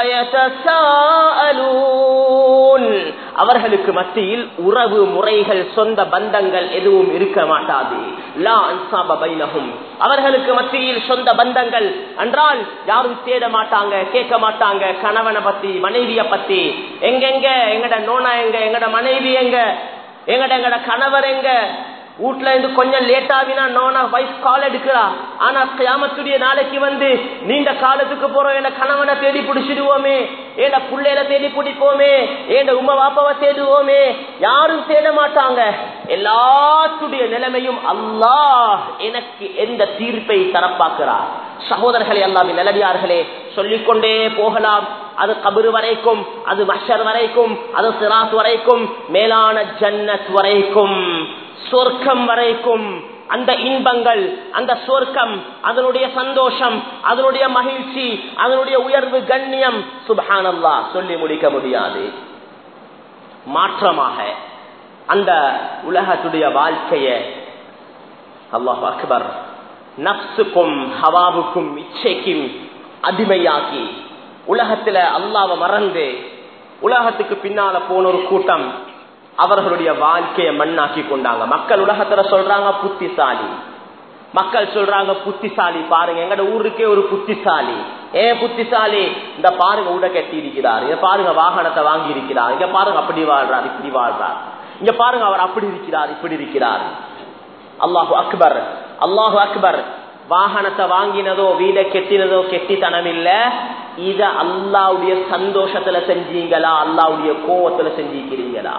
يتساءلون. அவர்களுக்கு மத்தியில் உறவு முறைகள் சொந்த பந்தங்கள் எதுவும் இருக்க மாட்டாது. லா அன்சாப பைனஹும், அவர்களுக்கு மத்தியில் சொந்த பந்தங்கள் என்றால் யாரும் தேட மாட்டாங்க, கேட்க மாட்டாங்க. கணவனை பத்தி மனைவிய பத்தி, எங்கெங்க எங்கட நோனா எங்க, எங்கட மனைவி எங்க, எங்கட எங்கட கணவர் எங்க, வீட்டுல இருந்து கொஞ்சம் லேட் ஆகினா நோனா வைஃப் கால் எடுக்கிறா. ஆனா கியாமத்துடைய நாளைக்கு வந்து நீண்ட காலத்துக்கு போறோம், என்ன கணவனை தேடி பிடிச்சிடுவோமே, ஏண்ட புள்ளையில தேடி பிடிப்போமே, ஏண்ட உமா வாப்பாவை தேடுவோமே, யாரும் தேட மாட்டாங்க. எல்லாத்துடைய நிலைமையும் அல்லாஹ் எனக்கு எந்த தீர்ப்பை தரப்பாக்குறார். சகோதரர்களே, அல்லாஹ்வின் நல்லடியார்களே, சொல்லிக்கொண்டே போகலாம். அது கபரு வரைக்கும், அது மஹ்ஷர் வரைக்கும், அது சிராத் வரைக்கும், மேலான ஜன்னத் வரைக்கும், சொர்க்கம் வரைக்கும். அந்த இன்பங்கள், அந்த சொர்க்கம், அதனுடைய சந்தோஷம், அதனுடைய மகிழ்ச்சி, அதனுடைய உயர்வு கண்ணியம் சுப்ஹானல்லாஹ் சொல்லி முடிக்க முடியாது. மாற்றமாக அந்த உலகத்துடைய வாழ்க்கைய அல்லாஹ் அக்பர் நப்சுக்கும் ஹவாவுக்கும் இச்சைக்கும் அடிமையாக்கி உலகத்துல அல்லாஹ்வை மறந்து உலகத்துக்கு பின்னால போன ஒரு கூட்டம் அவர்களுடைய வாழ்க்கையை மண்ணாக்கி கொண்டாங்க. மக்கள் உலகத்துல சொல்றாங்க புத்திசாலி, மக்கள் சொல்றாங்க புத்திசாலி, பாருங்க எங்கட ஊருக்கே ஒரு புத்திசாலி. ஏன் புத்திசாலி? இந்த பாருங்க ஊட கட்டி இருக்கிறார், இங்க பாருங்க வாகனத்தை வாங்கி இருக்கிறார், இங்க பாருங்க அப்படி வாழ்றார், இப்படி வாழ்றார், இங்க பாருங்க அவர் அப்படி இருக்கிறார், இப்படி இருக்கிறார். அல்லாஹு அக்பர், அல்லாஹு அக்பர். வாகனத்தை வாங்கினதோ வீட கெட்டினதோ கெட்டித்தனம் இல்ல, இத அல்லாஹ்வுடைய சந்தோஷத்துல செஞ்சீங்களா அல்லாஹ்வுடைய கோவத்துல செஞ்சிருக்கிறீங்களா?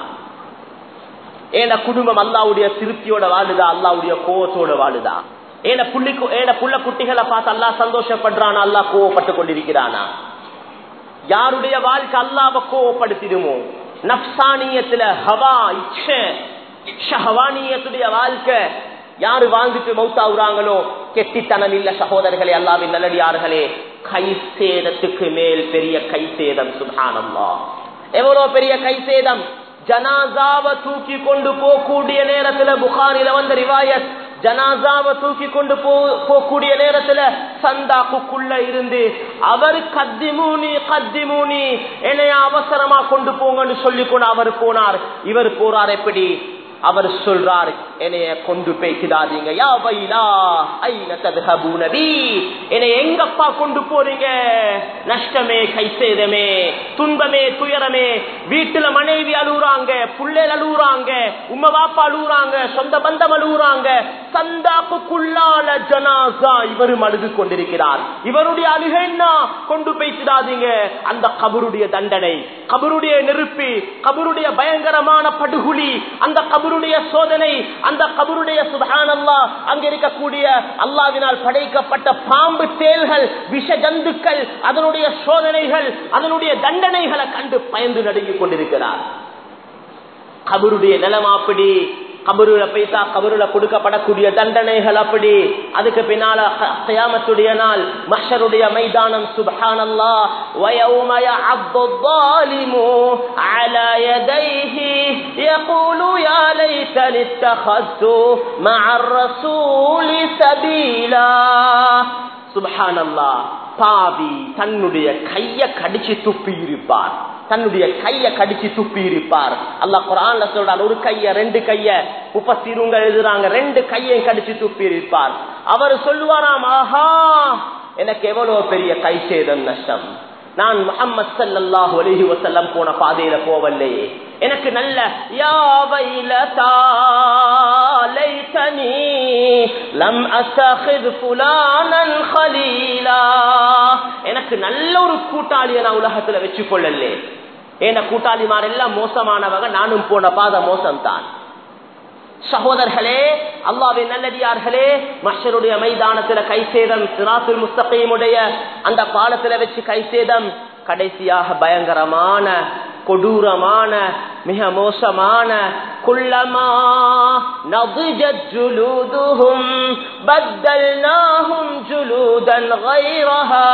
ஏன குடும்பம் அல்லாஹ்வுடைய திருப்தியோட வாழுதா அல்லாஹ்வுடைய கோவத்தோட வாழுதா? ஏன புள்ளிக்கு ஏன புள்ள குட்டிகளை பார்த்து அல்லாஹ் சந்தோஷப்படுறானா அல்லாஹ் கோவப்பட்டு கொண்டிருக்கிறானா? யாருடைய வாழ்க்கை அல்லாஹ்வை கோவப்படுத்திடுமோ? நஃப்சானியத்துல ஹவா இச்சை ஷஹவானியத்துடைய வாழ்க்கை யாரு வாழ்ந்துட்டு மௌத்தாவுறாங்களோ கெட்டித்தனம் இல்ல சகோதரர்களே, அல்லாஹ்வின் நல்லடியார்களே. கை சேதத்துக்கு மேல் பெரிய கை சேதம். சுப்ஹானல்லாஹ், எவ்வளவு பெரிய கை சேதம்! ஜனாசாவை தூக்கி கொண்டு போகக்கூடிய நேரத்துல புகாரில வந்த ரிவாயத், ஜனாசாவை தூக்கி கொண்டு போகக்கூடிய நேரத்துல சந்தாக்குள்ள இருந்து அவர் கத்திமூனி கத்திமூனி என்னைய அவசரமா கொண்டு போங்கன்னு சொல்லிக்கொண்டு அவர் போனார். இவர் போறார் எப்படி? அவர் சொல்றார், என்னைய கொண்டு போய்க்கிடாதீங்க. யா வைலா ஐன தத்ஹபூன பி, என்னை எங்கப்பா கொண்டு போறீங்க? நஷ்டமே, கை சேதமே, துன்பமே, துயரமே. வீட்டுல மனைவி அழுகுறாங்க, புள்ளைகள் அழுகுறாங்க, உம்மா பாப்பா அழுகுறாங்க, சொந்த பந்தம் அழுகுறாங்க. சந்தாப்புக்குள்ளால ஜனாசா இவரும் அழுது கொண்டிருக்கிறார். இவருடைய அழுகை என்ன? கொண்டு போய்க்கிடாதீங்க. அந்த கபருடைய தண்டனை, கபருடைய நெருப்பு, கபருடைய பயங்கரமான படுகுழி, அந்த கபருடைய சோதனை, அந்த கபருடைய சுப்ஹானல்லாஹ் அங்க இருக்கக்கூடிய அல்லாஹ்வினால் படைக்கப்பட்ட பாம்பு தேள்கள், விஷ ஜந்துக்கள், அதனுடைய சோதனைகள், அதனுடைய தண்டனைகளை கண்டு பயந்து நடுங்கிக் கொண்டிருக்கிறார். கபருடைய நிலைமை அப்படி. கபருல பைசா கபருல கொடுக்கப்படக்கூடிய தண்டனைகள் அப்படி. அதுக்கு பின்னால கியாமத்துடைய நாள், மஹ்ஷருடைய மைதானம். சுப்ஹானல்லாஹ், வயௌம யஅப்பு ظالمு அலா யதைஹி யகூலு யா லைதனி இத்தഖது மஅர் ரசூலி சபீலா. சுப்ஹானல்லாஹ், பாவி தன்னுடைய கையை கடிச்சு துப்பி இருப்பார், தன்னுடைய கையை கடிச்சு துப்பி இருப்பார். அல்லாஹ் குர்ஆன்ல சொல்றான், ஒரு கைய ரெண்டு கைய முஃபஸ்ஸிரூன்க எழுதுறாங்க, ரெண்டு கையை கடிச்சு துப்பி இருப்பார். அவர் சொல்லுவாராம், ஆஹா எனக்கு எவ்வளவு பெரிய கை சேதம், நஷ்டம். நான் முஹம்மது ஸல்லல்லாஹு அலைஹி வஸல்லம் போன பாதையில போவல்லையே, எனக்கு நல்ல யா வைலதா லைதனி லம் அத்தഖித் ஃபுலானன் கலீலா, எனக்கு நல்ல ஒரு கூட்டாளியை நான் உலகத்துல வச்சு கொள்ளலே. ஏன்னா கூட்டாளிமார் எல்லாம் மோசமானவங்க, நானும் போன பாதை மோசம்தான். சகோதரர்களே, அல்லாஹ்வின் நல்லடியார்களே, மஹ்ஷருடைய மைதானத்துல கை சேதம், சிராத்துல் முஸ்தகீமுடைய அந்த பாலத்துல வச்சு கை சேதம். கடைசியாக பயங்கரமான கொடூரமான மிக மோசமான குல்லமா நضجت جلودهم بدلناهم جلودا غيرها.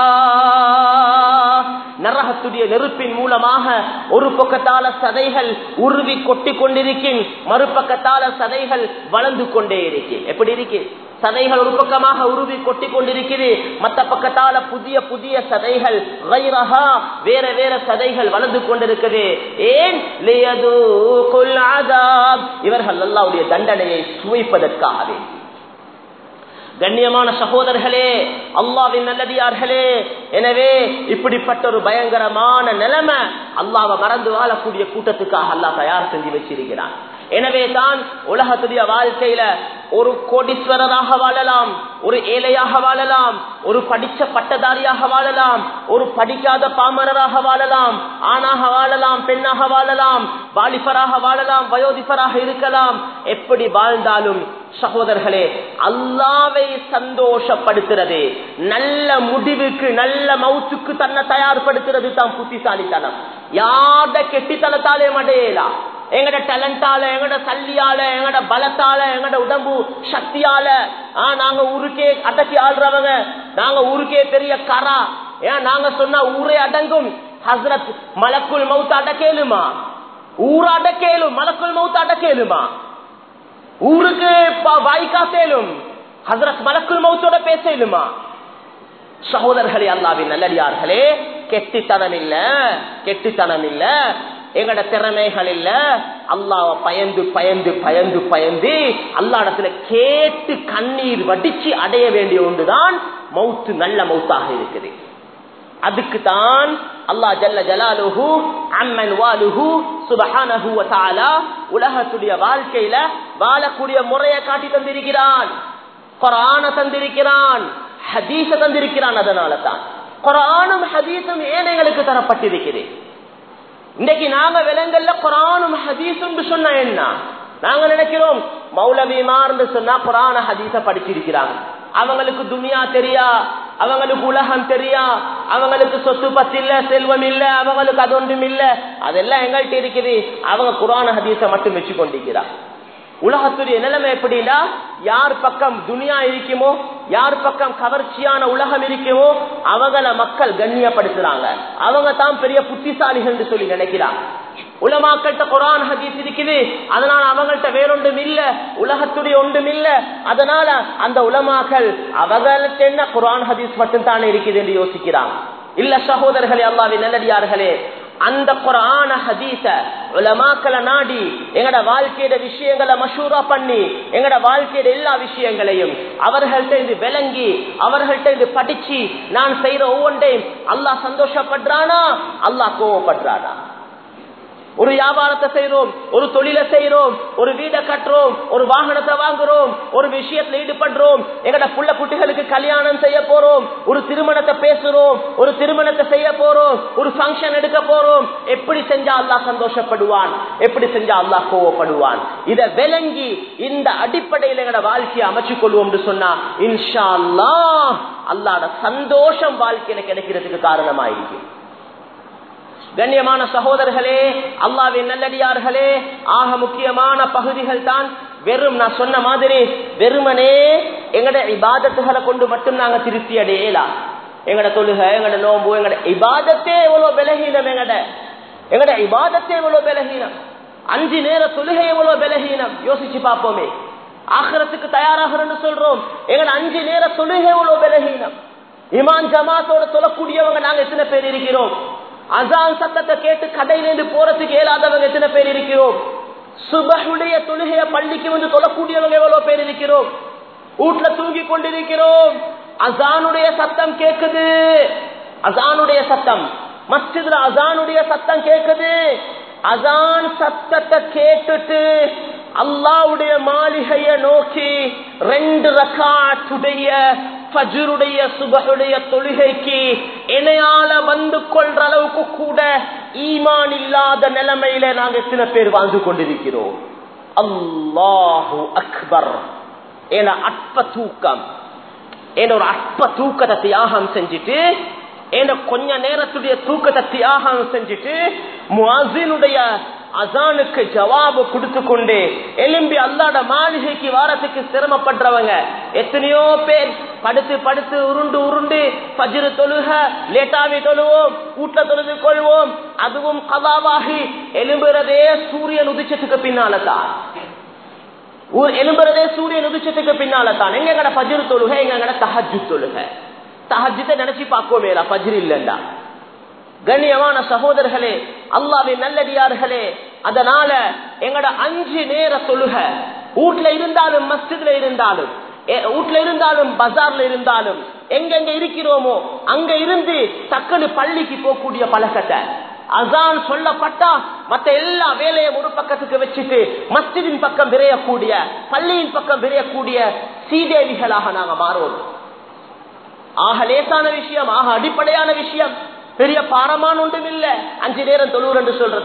நரகத்துடைய நெருப்பின் மூலமாக ஒரு பக்கத்தால சதைகள் உருவி கொட்டி கொண்டிருக்கும், மறுபக்கத்தால சதைகள் வளர்ந்து கொண்டே இருக்கும். எப்படி இருக்கு? சதைகள் ஒரு பக்கமாக உருவி கொட்டி கொண்டிருக்கிறது, மற்ற பக்கத்தால புதிய புதிய சதைகள் கைரஹா வேற வேற சதைகள் வளர்ந்து கொண்டிருக்கிறது. ஏன்? லியதுகுல் அஸாப், இவர்கள் அல்லாஹ்வுடைய தண்டனையை சுவைப்பதற்காகவே. கண்ணியமான சகோதரர்களே, அல்லாஹ்வின் நல்லடியார்களே, எனவே இப்படிப்பட்ட ஒரு பயங்கரமான நிலைமை அல்லாஹ்வை மறந்து வாழக்கூடிய கூட்டத்துக்காக அல்லாஹ் தயார் செஞ்சு வச்சிருக்கிறான். எனவே தான் உலகத்துடைய வாழ்க்கையில ஒரு கோடீஸ்வரராக வாழலாம், ஒரு ஏழையாக வாழலாம், ஒரு படிச்ச பட்டதாரியாக வாழலாம், ஒரு படிக்காத பாமரராக வாழலாம், ஆணாக வாழலாம், பெண்ணாக வாழலாம், வாலிபராக வாழலாம், வயோதிபராக இருக்கலாம். எப்படி வாழ்ந்தாலும் சகோதரர்களே, அல்லாஹ்வை சந்தோஷப்படுத்துறது, நல்ல முடிவுக்கு நல்ல மௌத்துக்கு தன்னை தயார்படுத்துறது தான் புத்திசாலித்தனம். யார கெட்டித்தனத்தாலே மடையலாம், எங்கட டேலண்டால, எங்கட சல்லியால, எங்கட பலத்தால, எங்கட உடம்பு சக்தியால நாங்க ஊருக்கே அடக்கி ஆள்றவங்க, நாங்க ஊருக்கே பெரிய கரா, ஏன் நாங்க சொன்னா ஊரே அடங்கும். ஹஸ்ரத் மலக்குல் மௌத் அடக்கேலுமா? ஊர் அடக்கேலும், மலக்குல் மௌத் அடக்கேலுமா? ஊருக்கு வாய்க்கா சேலும், ஹஸ்ரத் மலக்குல் மௌத்தோட பேசலுமா? சகோதரர்களே, அல்லாஹ்வின் நல்லடியார்களே, கெட்டித்தனம் இல்ல, கெட்டித்தனம் இல்ல, எங்கட திறமைகள் இல்ல, அல்லாஹ்வை பயந்து பயந்து பயந்து பயந்து அல்லாஹ்விடத்துல கேட்டு கண்ணீர் வடிச்சு அடைய வேண்டிய ஒன்றுதான் மௌத்து, நல்ல மௌத்தாக இருக்குது. அதுக்கு தான் அல்லாஹ் ஜல்ல ஜலாலுஹு அம்மன் வாலுஹு சுப்ஹானஹு வ தஆலா உலகத்துடைய வாழ்க்கையில வாழக்கூடிய முறையை காட்டி தந்திருக்கிறான், குர்ஆனை தந்திருக்கிறான், ஹதீஸை தந்திருக்கிறான். அதனால தான் குர்ஆனும் ஹதீஸும் ஏன் எங்களுக்கு தரப்பட்டிருக்கிறது? இன்னைக்கு நாங்க விலங்கல்ல குர்ஆனும் ஹதீஸும் சொன்னா என்ன? நாங்க நினைக்கிறோம் மௌலவிமார்னு சொன்னா குர்ஆன ஹதீஸ படிச்சிருக்கிறாங்க, அவங்களுக்கு துனியா தெரியா, அவங்களுக்கு உலகம் தெரியா, அவங்களுக்கு சொத்து பத்து இல்ல, செல்வம் இல்ல, அவங்களுக்கு அது ஒன்றும் இல்ல, அதெல்லாம் எங்கள்கிட்ட இருக்குது. அவங்க குர்ஆன் ஹதீஸை மட்டும் வச்சு கொண்டிருக்கிறார். உலகத்துடைய நிலைமை எப்படின்னா, யார் பக்கம் துனியா இருக்குமோ, யார் பக்கம் கவர்ச்சியான உலகம் இருக்குமோ அவங்கள மக்கள் கண்ணியப்படுத்துறாங்க. அவங்க தான் பெரிய புத்திசாலிகள் என்று சொல்லி நினைக்கிறாங்க. உலமாக்கள்கிட்ட குர்ஆன் ஹதீஸ் இருக்குது, அதனால அவங்கள்ட்ட வேறொன்றும் இல்ல, உலகத்துடைய ஒன்றும் இல்ல, அதனால அந்த உலமாக்கள் அவங்கள்ட்ட என்ன குர்ஆன் ஹதீஸ் மட்டும் தானே இருக்குது என்று யோசிக்கிறாங்க. இல்ல சகோதரர்களே, அல்லாஹ்வின் நல்லடியார்களே, அந்த குர்ஆன ஹதீஸ உலமாக்களை நாடி எங்கட வாழ்க்கையோட விஷயங்களை மஷூரா பண்ணி எங்கட வாழ்க்கையோட எல்லா விஷயங்களையும் அவர்கள்ட்ட இது விளங்கி அவர்கள்ட்ட இது படிச்சு நான் செய்யற ஒவ்வொன்றையும் அல்லாஹ் சந்தோஷப்படுறானா, அல்லாஹ் கோவப்படுறானா? ஒரு வியாபாரத்தை செய்யறோம், ஒரு தொழிலை செய்யறோம், ஒரு வீடை கட்டுறோம், ஒரு வாகனத்தை வாங்குறோம், ஒரு விஷயத்துல ஈடுபடுறோம், எங்கட புள்ள குட்டிகளுக்கு கல்யாணம் செய்ய போறோம், ஒரு திருமணத்தை பேசுறோம், ஒரு திருமணத்தை செய்ய போறோம், ஒரு ஃபங்க்ஷன் எடுக்க போறோம். எப்படி செஞ்சா அல்லாஹ் சந்தோஷப்படுவான், எப்படி செஞ்சா அல்லாஹ் கோவப்படுவான்? இத விளங்கி இந்த அடிப்படையில் எங்கட வாழ்க்கையை அமைச்சு கொள்வோம் சொன்னா இன்ஷா அல்லாஹ் அல்லாஹ்வோட சந்தோஷம் வாழ்க்கையில கிடைக்கிறதுக்கு காரணமாயிருக்கு. கண்ணியமான சகோதரர்களே, அல்லாஹ்வின் நல்லடியார்களே, ஆக முக்கியமான பகுதிகள் தான் வெறும் நான் சொன்ன மாதிரி வெறுமனே எங்கட இபாதத்துகளை கொண்டு மட்டும் நாங்க திருப்தி அடையலாம். எங்கட தொழுகை, எங்கட நோம்பு, எங்கட இபாதத்தே எவ்வளவு பலகீனம், எங்கட எங்கட இபாதத்தே எவ்வளவு பலகீனம், அஞ்சு நேர தொழுகை எவ்வளவு பலகீனம். யோசிச்சு பார்ப்போமே, ஆகிரத்துக்கு தயாராகிறோம்னு சொல்றோம், எங்கட அஞ்சு நேர தொழுகை எவ்வளவு பலகீனம். இமான் ஜமாத்தோட தொழக்கூடியவங்க நாங்க எத்தனை பேர் இருக்கிறோம்? அசான் சத்தத்தை கேட்டு கடையிலிருந்து போறதுக்கு இயலாதவங்க எத்தனை பேர் இருக்கிறோம்? சுபஹுடைய தொழுகைய பள்ளிக்கு வந்து தொழக்கூடியவங்க எவ்வளவு பேர் இருக்கிறோம்? வீட்டுல தூங்கி கொண்டிருக்கிறோம், அசானுடைய சத்தம் கேக்குது, அசானுடைய சத்தம் மஸ்ஜித்ல அசானுடைய சத்தம் கேக்குது. அசான் சத்தத்தை கேட்டுட்டு அல்லாஹ்வுடைய மாளிகைய நோக்கி ரெண்டு ரக்காத்துடைய ஃபஜ்ருடைய சுபஹுடைய தொழுகைக்கு இணையால வந்து கொள்ற அளவுக்கு கூட ஈமான் இல்லாத நிலைமையில நாங்க எத்தனை பேர் வாழ்ந்து கொண்டிருக்கிறோம்? அல்லாஹு அக்பர். என அற்ப தூக்கம், என ஒரு அற்ப தூக்கத்தை தியாகம் செஞ்சுட்டு, என கொஞ்ச நேரத்துடைய தூக்கத்தை தியாகம் செஞ்சுட்டு முஅஸ்ஸினுடைய அசானுக்கு ஜவாபு கொடுத்து கொண்டு எலும்பி அல்லாஹ்வோட மாளிகைக்கு வாரத்துக்கு சிரமப்படுறவங்க எத்தனையோ பேர் படுத்து படுத்து உருண்டு உருண்டு ஃபஜ்ர் தொழுக லேட்டாவி தொழுவோம், வீட்டுல தொழுது கொள்வோம், அதுவும் கதாவாகி எலும்புறதே சூரியன் உதிச்சத்துக்கு பின்னால்தான். எலும்புறதே சூரியன் உதிச்சத்துக்கு பின்னால்தான். எங்க எங்கட ஃபஜ்ர் தொழுக, எங்க எங்கட தஹஜ்ஜுத் தொழுக. தஹஜ்ஜுத்தை நினைச்சு பார்க்கோமேலா ஃபஜ்ர் இல்லைண்டா? கண்ணியமான சகோதரர்களே, அல்லாஹ்வின் நல்லடியார்களே, அதனால எங்கட அஞ்சு நேர தொழுக வீட்டுல இருந்தாலும் மஸ்ஜித்ல இருந்தாலும் வீட்டுல இருந்தாலும் பஜார்ல இருந்தாலும் எங்கெங்க இருக்கிறோமோ அங்க இருந்து டக்குனு பள்ளிக்கு போகக்கூடிய பழக்கத்தை, அசான் சொல்லப்பட்டா மத்த எல்லா வேலையும் ஒரு பக்கத்துக்கு வச்சுட்டு மஸ்ஜிதின் பக்கம் விரையக்கூடிய, பள்ளியின் பக்கம் விரையக்கூடிய சீதேவிகளாக நாங்க மாறுவோம். ஆக லேசான விஷயம், ஆக அடிப்படையான விஷயம், பெரிய பாரமான ஒன்றும் இல்ல அஞ்சு நேரம் தொழுவர் என்று சொல்றது.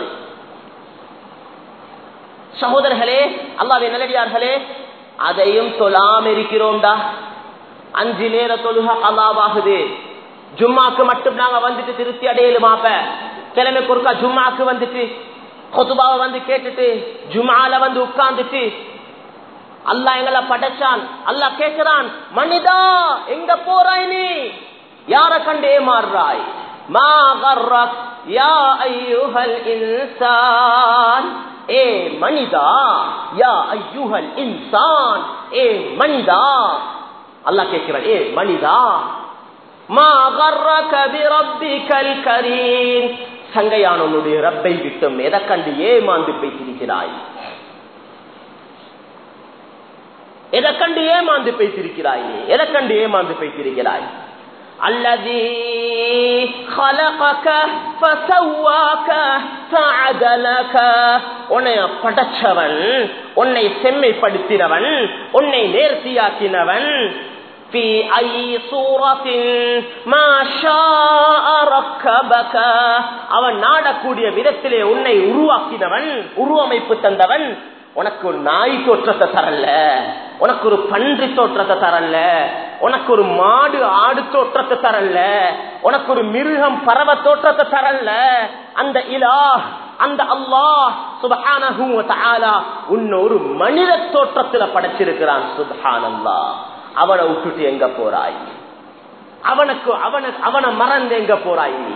சகோதரர்களே, அல்லாஹ்வின் நல்லடியார்களே, அதையும் தொழாம இருக்கிறோம்டா. அஞ்சு நேர தொழுக கலாவாகுது. ஜும்மாக்கு மட்டும் நாங்க வந்துட்டு திருப்தி அடையலுமாப்ப கிழமைக்கு ஒருக்கா ஜும்மாக்கு வந்துட்டு கொத்துபாவை வந்து கேட்டுட்டு ஜும்மால வந்து உட்கார்ந்துட்டு அல்லாஹ் எங்களை படைச்சான். அல்லாஹ் கேட்கிறான், மனிதா எங்க போறாய் நீ? யார கண்டு ஏமாறுறாய்? மா கர்ரக் யா அய்யுஹல் இன்சான், ஏ மனிதா, யா அய்யுஹல் இன்சான், ஏ மனிதா. அல்லாஹ் கேட்கிறான், ஏ மனிதா, மா கர்ரக பிரப்பிகல் கரீம், சங்கையானவனுடைய ரப்பை விட்டும் எதை கண்டு ஏமாந்து பேசியிருக்கிறாய்? எதை கண்டு ஏமாந்து பேசியிருக்கிறாய்? நீ எதை கண்டு ஏமாந்து பேசியிருக்கிறாய்? அல்லதீ خلقك فسواك فعدلك, உன்னை படைச்சவன், உன்னை செம்மைப்படுத்தினவன், உன்னை நேர்த்தியாக்கினவன். في أي صورة ما شاء ركبك அவன் நாடக்கூடிய விதத்திலே உன்னை உருவாக்கினவன், உருவமைப்பு தந்தவன். உனக்கு ஒரு நாய் தோற்றத்தை தரல, உனக்கு ஒரு பன்றி தோற்றத்தை தரல, உனக்கு ஒரு மாடு ஆடு தோற்றத்தை தரல, உனக்கு ஒரு மிருகம் பறவை தோற்றத்தை தரல. அந்த இலாஹ், அந்த அல்லாஹ் சுப்ஹானஹு வ தஆலா உன்னை ஒரு மனித தோற்றத்துல படைச்சிருக்கிறான். சுப்ஹானல்லாஹ். அவனை விட்டுட்டு எங்க போறாய்? அவனுக்கு அவனுக்கு அவனை மறந்து எங்க போறாய் நீ?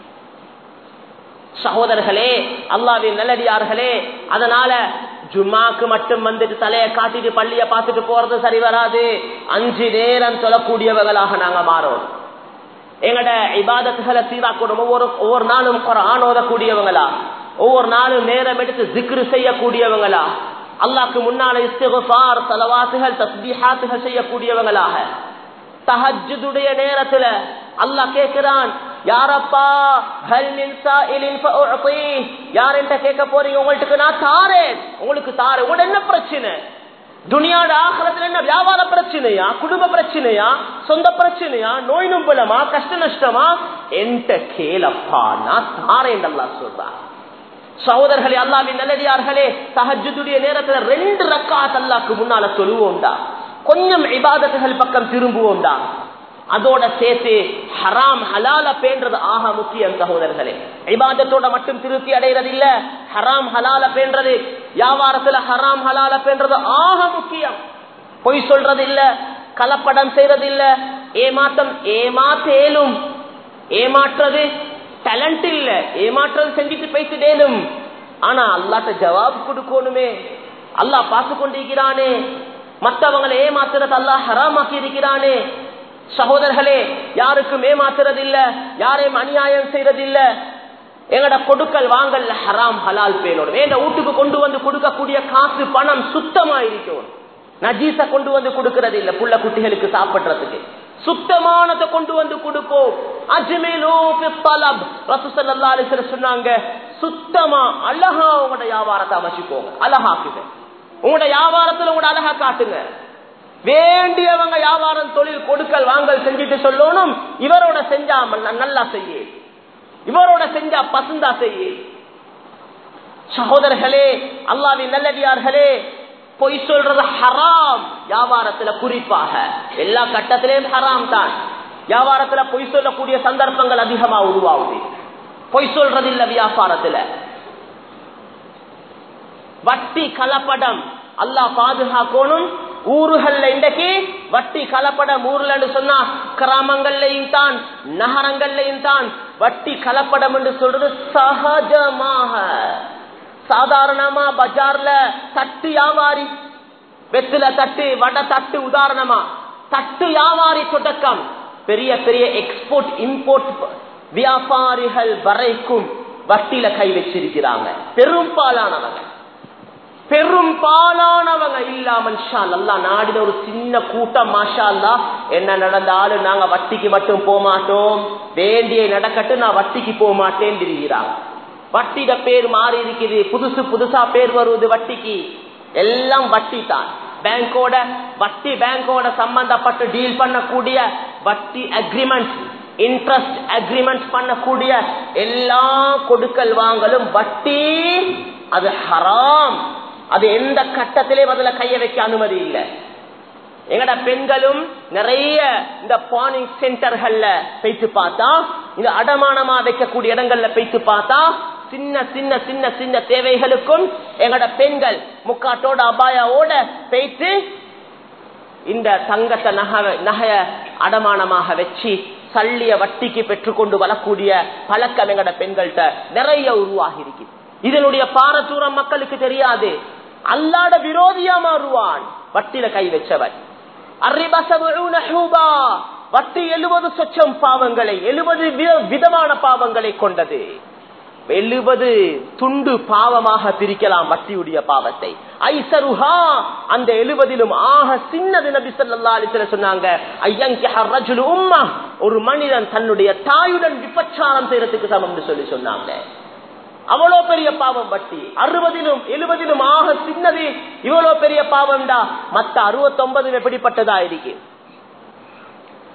சகோதரர்களே, அல்லாஹ்வின் நல்லடியார்களே, அதனால ஜும்மாக்கு மட்டும் வந்துட்டு தலையை காட்டிட்டு பள்ளிய பார்த்துட்டு போறது சரி வராது. அஞ்சு நேரம் சொல்லக்கூடியவர்களாக நாங்க மாறோம். எங்கட இபாதத்துகளை சீராக்கணும். ஒவ்வொரு ஒவ்வொரு நாளும் குர்ஆன் ஓதக்கூடியவங்களா, ஒவ்வொரு நாளும் நேரம் எடுத்து zikr செய்யக்கூடியவங்களா, அல்லாஹ்க்கு முன்னால இஸ்திக்ஃபார், ஸலவாத்துகள், தஸ்பீஹாத்துகள் செய்யக்கூடியவங்களாக. தஹஜ்ஜுடைய நேரத்துல அல்லாஹ் கேக்குறான், யாரப்பா ஹல் மின் சாயிலின் ஃபஉதி, யாரென்ட கேட்க போறீங்க? உங்களுக்கு நான் தாரேன், உங்களுக்கு தாரேன். உங்களுக்கு என்ன பிரச்சனை? துனியாட ஆகிரத்துல என்ன வியாபார பிரச்சனையா, குடும்ப பிரச்சனையா, சொந்த பிரச்சனையா, நோய் நொம்பலமா, கஷ்ட நஷ்டமா? என்ட கேளப்பா, நான் தாரேன் அல்லாஹ் சொல்றான். சகோதரர்களே, அல்லாஹ்வின் நல்லடியார்களே, தஹஜ்ஜுடைய நேரத்துல ரெண்டு ரக்காத் அல்லாஹ்க்கு முன்னால சொல்லுவோம்டா, கொஞ்சம் இபாதத்துகள் பக்கம் திரும்புவோம்டா. அதோட சேர்த்து ஹராம் ஹலால பேன்றது ஆக முக்கியம். சகோதரர்களே, இபாதத்தோட மட்டும் திருப்தி அடைகிறது இல்ல, ஹராம் ஹலால பேன்றது, வியாபாரத்துல ஹராம் ஹலால பேன்றது ஆக முக்கியம். பொய் சொல்றது இல்ல, கலப்படம் செய்யறது இல்ல, ஏமாத்தம் ஏமாத்தேலும், ஏமாற்றுறது டேலண்ட் இல்ல, ஏமாற்றம் செஞ்சுட்டு பேசிட்டேனும். ஆனா அல்லாஹ்ட்ட ஜவாப் கொடுக்கணுமே. அல்லாஹ் பார்த்து கொண்டிருக்கிறானே. மற்றவங்களை ஏமாத்துறது அல்லாஹ் ஹராமாக்கி இருக்கிறானே. சகோதரர்களே, யாருக்கும் ஏமாத்துறது இல்ல, யாரையும் அநியாயம் செய்யறது இல்ல. எங்கட கொடுக்கல் வாங்கல் ஹராம் ஹலால் பேணணும். எங்க வீட்டுக்கு கொண்டு வந்து கொடுக்கக்கூடிய காசு பணம் சுத்தமா இருக்கும். நஜீச கொண்டு வந்து கொடுக்கறது இல்ல. புள்ள குட்டிகளுக்கு சாப்பிடுறதுக்கு சுத்தமானதை கொண்டு வந்து கொடுப்போம். அஜ்மிலு ஃபி தலப், ரசூல் ஸல்லல்லாஹு அலைஹி வஸல்லம் சொன்னாங்க, சுத்தமா அழகா உங்களோட வியாபாரத்தை அமைச்சுக்கோங்க, அழகாக்குங்க. உங்களோட வியாபாரத்துல உங்களோட அழகா காட்டுங்க. வேண்டியவங்க வியாபாரம் தொழில் கொடுக்கல் வாங்கல் செஞ்சுட்டு சொல்லணும், இவரோட செஞ்சா நல்லா செய்ய, இவரோட செஞ்சா பசுந்தா செய்ய. சகோதரர்களே, அல்லாஹ்வின் நல்லடியார்களே, பொய் சொல்றது ஹராம். வியாபாரத்துல குறிப்பாக எல்லா கட்டத்திலேயும் ஹராம் தான். வியாபாரத்துல பொய் சொல்லக்கூடிய சந்தர்ப்பங்கள் அதிகமா உருவாகுது. பொய் சொல்றது இல்ல வியாபாரத்துல. வட்டி கலப்படம் அல்லாஹ் பாதுகாக்கணும். ஊருகள்ல இன்றைக்கு வட்டி கலப்படம் ஊர்ல சொன்னா கிராமங்கள்லையும் தான் நகரங்கள்லையும் தான் வட்டி கலப்படம் என்று சொல்றது சகஜமாக. சாதாரணமா பஜார்ல தட்டு வியாபாரி, வெத்தில தட்டு, வட தட்டு, உதாரணமா தட்டு வியாபாரி தொடக்கம் பெரிய பெரிய எக்ஸ்போர்ட் இம்போர்ட் வியாபாரிகள் வரைக்கும் வட்டியில கை வச்சிருக்கிறாங்க. பெரும்பாலானவங்க பெரும்பாலானவங்க இல்லாம அல்லாஹ் நாடின ஒரு சின்ன கூட்டம் மாஷா அல்லாஹ், என்ன நடந்தாலும் நாங்க வட்டிக்கு மட்டும் போக மாட்டோம், வேண்டிய நடக்கட்டும், நான் வட்டிக்கு போக மாட்டேன் இருக்கிறாங்க. வட்டிட பேர் மாறி இருக்குது, புதுசு புதுசா பேர் வருவது வட்டிக்கு. எல்லாம் வட்டி தான். பேங்கோட வட்டி, பேங்கோட சம்பந்தப்பட்டு டீல் பண்ணக்கூடிய வட்டி அக்ரிமெண்ட், இன்ட்ரெஸ்ட் அக்ரிமெண்ட் பண்ணக்கூடிய எல்லா கொடுக்கல் வாங்கலும் வட்டி. அது ஹராம். அது எந்த கட்டத்திலே முதல்ல கைய வைக்க அனுமதி இல்லை. எங்கட பெண்களும் நிறைய இந்த பானிங் சென்டர்கள்ல போயிட்டு பார்த்தா, இந்த அடமானமா வைக்கக்கூடிய இடங்கள்ல போயிட்டு பார்த்தா, சின்ன சின்ன சின்ன சின்ன தேவைகளுக்கும் எங்கட பெண்கள் முக்காட்டோட அபாயாவோட போயிட்டு இந்த தங்கத்தை நகை நகைய அடமானமாக வச்சு சல்லிய வட்டிக்கு பெற்றுக்கொண்டு வரக்கூடிய பழக்கம் எங்கட பெண்கள்கிட்ட நிறைய உருவாகி இருக்கு. இதனுடைய பாரதூரம் மக்களுக்கு தெரியாது. அல்லாஹ்வுடைய விரோதியா மாறுவான் வட்டியில கை வச்சவன். வட்டி எழுபது சொச்சம் பாவங்களை, எழுபது விதமான பாவங்களை கொண்டது. எழுபது துண்டு பாவமாக பிரிக்கலாம் வட்டியுடைய பாவத்தை. ஐசருஹா, அந்த எழுபதிலும் ஆக சின்னது நபி ஸல்லல்லாஹு அலைஹி வஸல்லம் சொன்னாங்க, ஐயன்கிஹ ரஜுலு உம்ம, ஒரு மனிதன் தன்னுடைய தாயுடன் விபச்சாரம் செய்யறதுக்கு சமம் சொல்லி சொன்னாங்க. அவ்வளோ பெரிய பாவம் வட்டி. அறுபதிலும் எழுபதிலும் ஆக சின்னது இவ்வளவு பெரிய பாவம்டா. மத்த அறுபத்தி ஒன்பது எப்படிப்பட்டதா இருக்கு?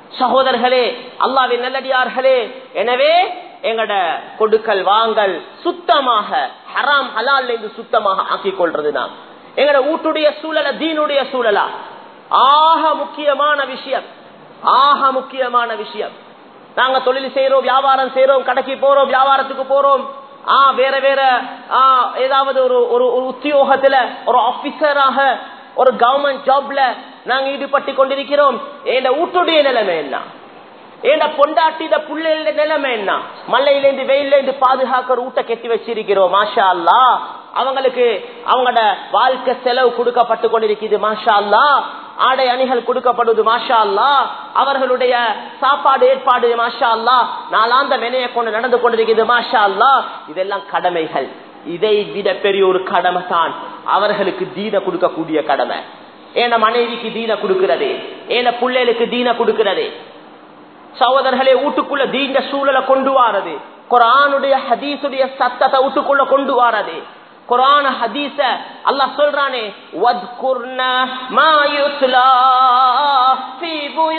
சகோதரர்களே, அல்லாஹ்வின் நல்லடியார்களே, எனவே எங்கட கொடுக்கல் வாங்கல் சுத்தமாக ஹராம் ஹலால் என்று சுத்தமாக ஆக்கிக் கொள்றது. நாம் எங்கட வீட்டுடைய சூழல தீனுடைய சூழலா ஆக முக்கியமான விஷயம். ஆக முக்கியமான விஷயம். நாங்க தொழில் செய்யறோம், வியாபாரம் செய்யறோம், கடைக்கு போறோம், வியாபாரத்துக்கு போறோம், ஆஹ் வேற வேற ஆஹ் ஏதாவது ஒரு ஒரு உத்தியோகத்துல ஒரு ஆபீசராக ஒரு கவர்மெண்ட் ஜாப்ல நாங்க ஈடுபட்டு கொண்டிருக்கிறோம். என் வீட்டுடைய நிலைமை என்ன? ஏண்ட பொண்டாட்டித புள்ளையில நிலைமை என்ன? மழையிலேருந்து வெயிலேருந்து பாதுகாக்கிற ஊட்ட கெட்டி வச்சிருக்கிறோம். மாஷா அல்லாஹ். அவங்களுக்கு அவங்களோட வாழ்க்கை செலவு கொடுக்கப்பட்டு கொண்டிருக்கிறது. மாஷா அல்லாஹ். ஆடை அணிகள் கொடுக்கப்படுவது. மாஷா அல்லாஹ். அவர்களுடைய சாப்பாடு ஏற்பாடு. மாஷா அல்லாஹ். நாளாந்த வினைய கொண்டு நடந்து கொண்டிருக்கிறது. மாஷா அல்லாஹ். இதெல்லாம் கடமைகள். இதை விட பெரிய ஒரு கடமை தான் அவர்களுக்கு தீன கொடுக்கக்கூடிய கடமை. ஏன மனைவிக்கு தீன கொடுக்கிறது, ஏன பிள்ளைகளுக்கு தீன கொடுக்கிறது. சகோதரர்களே, வீட்டுக்குள்ள தீண்ட சூழலை கொண்டு வாரது, குர்ஆனுடைய ஹதீஸுடைய சத்தத்தை வீட்டுக்குள்ள கொண்டு வாரது. குர்ஆன் ஹதீஸ அல்லாஹ் சொல்றானே, வத்குர்னா மா யுத்லா ஃபீ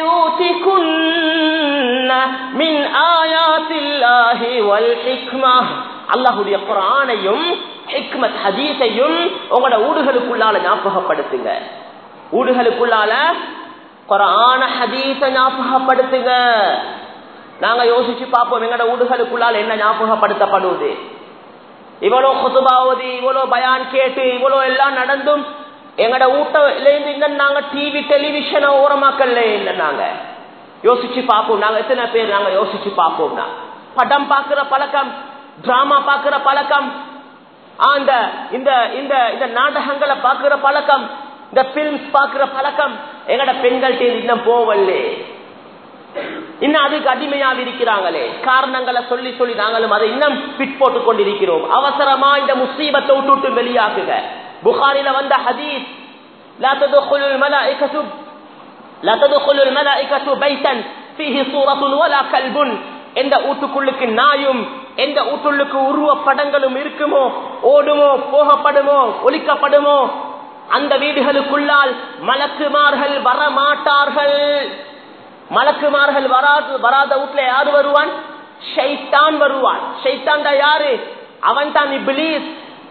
புயூதிகுன்ன மின் ஆயாத்தில்லாஹி வல் ஹிக்மஹ். அல்லாஹ்வுடைய குர்ஆனையும் ஹிக்மத் ஹதீஸையும் உங்களோட ஊடுகளுக்குள்ளால ஞாபகப்படுத்துங்க. ஊடுகளுக்குள்ளால குர்ஆன் ஹதீஸை ஞாபகப்படுத்துங்க. நாங்க யோசிச்சு பார்ப்போம், எங்கட ஊடுகளுக்குள்ளால என்ன ஞாபகப்படுத்தப்படுவது? இவ்வளவு குதுபா ஓதி, இவ்வளவு பயான் கேட்டு, இவ்வளவு எல்லாம் நடந்தும் எங்கட ஊட்டில நாங்க டிவி டெலிவிஷனை ஓரமாக்கல. இல்லை, நாங்க யோசிச்சு பார்ப்போம். நாங்க எத்தனை பேர் நாங்க யோசிச்சு பார்ப்போம்னா, படம் பாக்குற பழக்கம், டிராமா பாக்குற பழக்கம், அந்த இந்த இந்த நாடகங்களை பாக்குற பழக்கம், இந்த பிலிம்ஸ் பாக்குற பழக்கம் எங்கட பெண்கள்ட்ட இன்னும் போவல்லே. இன்னும் அதுக்கு அடிமையாக இருக்கிறாங்களே. காரணங்களை சொல்லி சொல்லி நாங்களும் அதை இன்னும் பிட் போட்டுக் கொண்டிருக்கிறோம். அவசரமா இந்த முசீபத்தை விட்டு வெளியாக்குங்க. புகாரில வந்த ஹதீஸ், லா ததுகுலுல் மலாயிகத்து லா ததுகுலுல் மலாயிகத்து பைத்தன் ஃபீஹி சூரத்துன் வலா கல்புன். எந்த ஊட்டுக்குள்ளுக்கு நாயும் எந்த ஊட்டுள்ளுக்கு உருவ படங்களும் இருக்குமோ, ஓடுமோ, போகப்படுமோ, ஒலிக்கப்படுமோ, அந்த வீடுகளுக்குள்ளால் மலக்குமார்கள் வரமாட்டார்கள். மலக்குமார்கள் வராது வராத வீட்டுல யாரு வருவான்? ஷைத்தான் வருவான். ஷைத்தான் தான் யாரு? அவன் தான் இப்லீஸ்.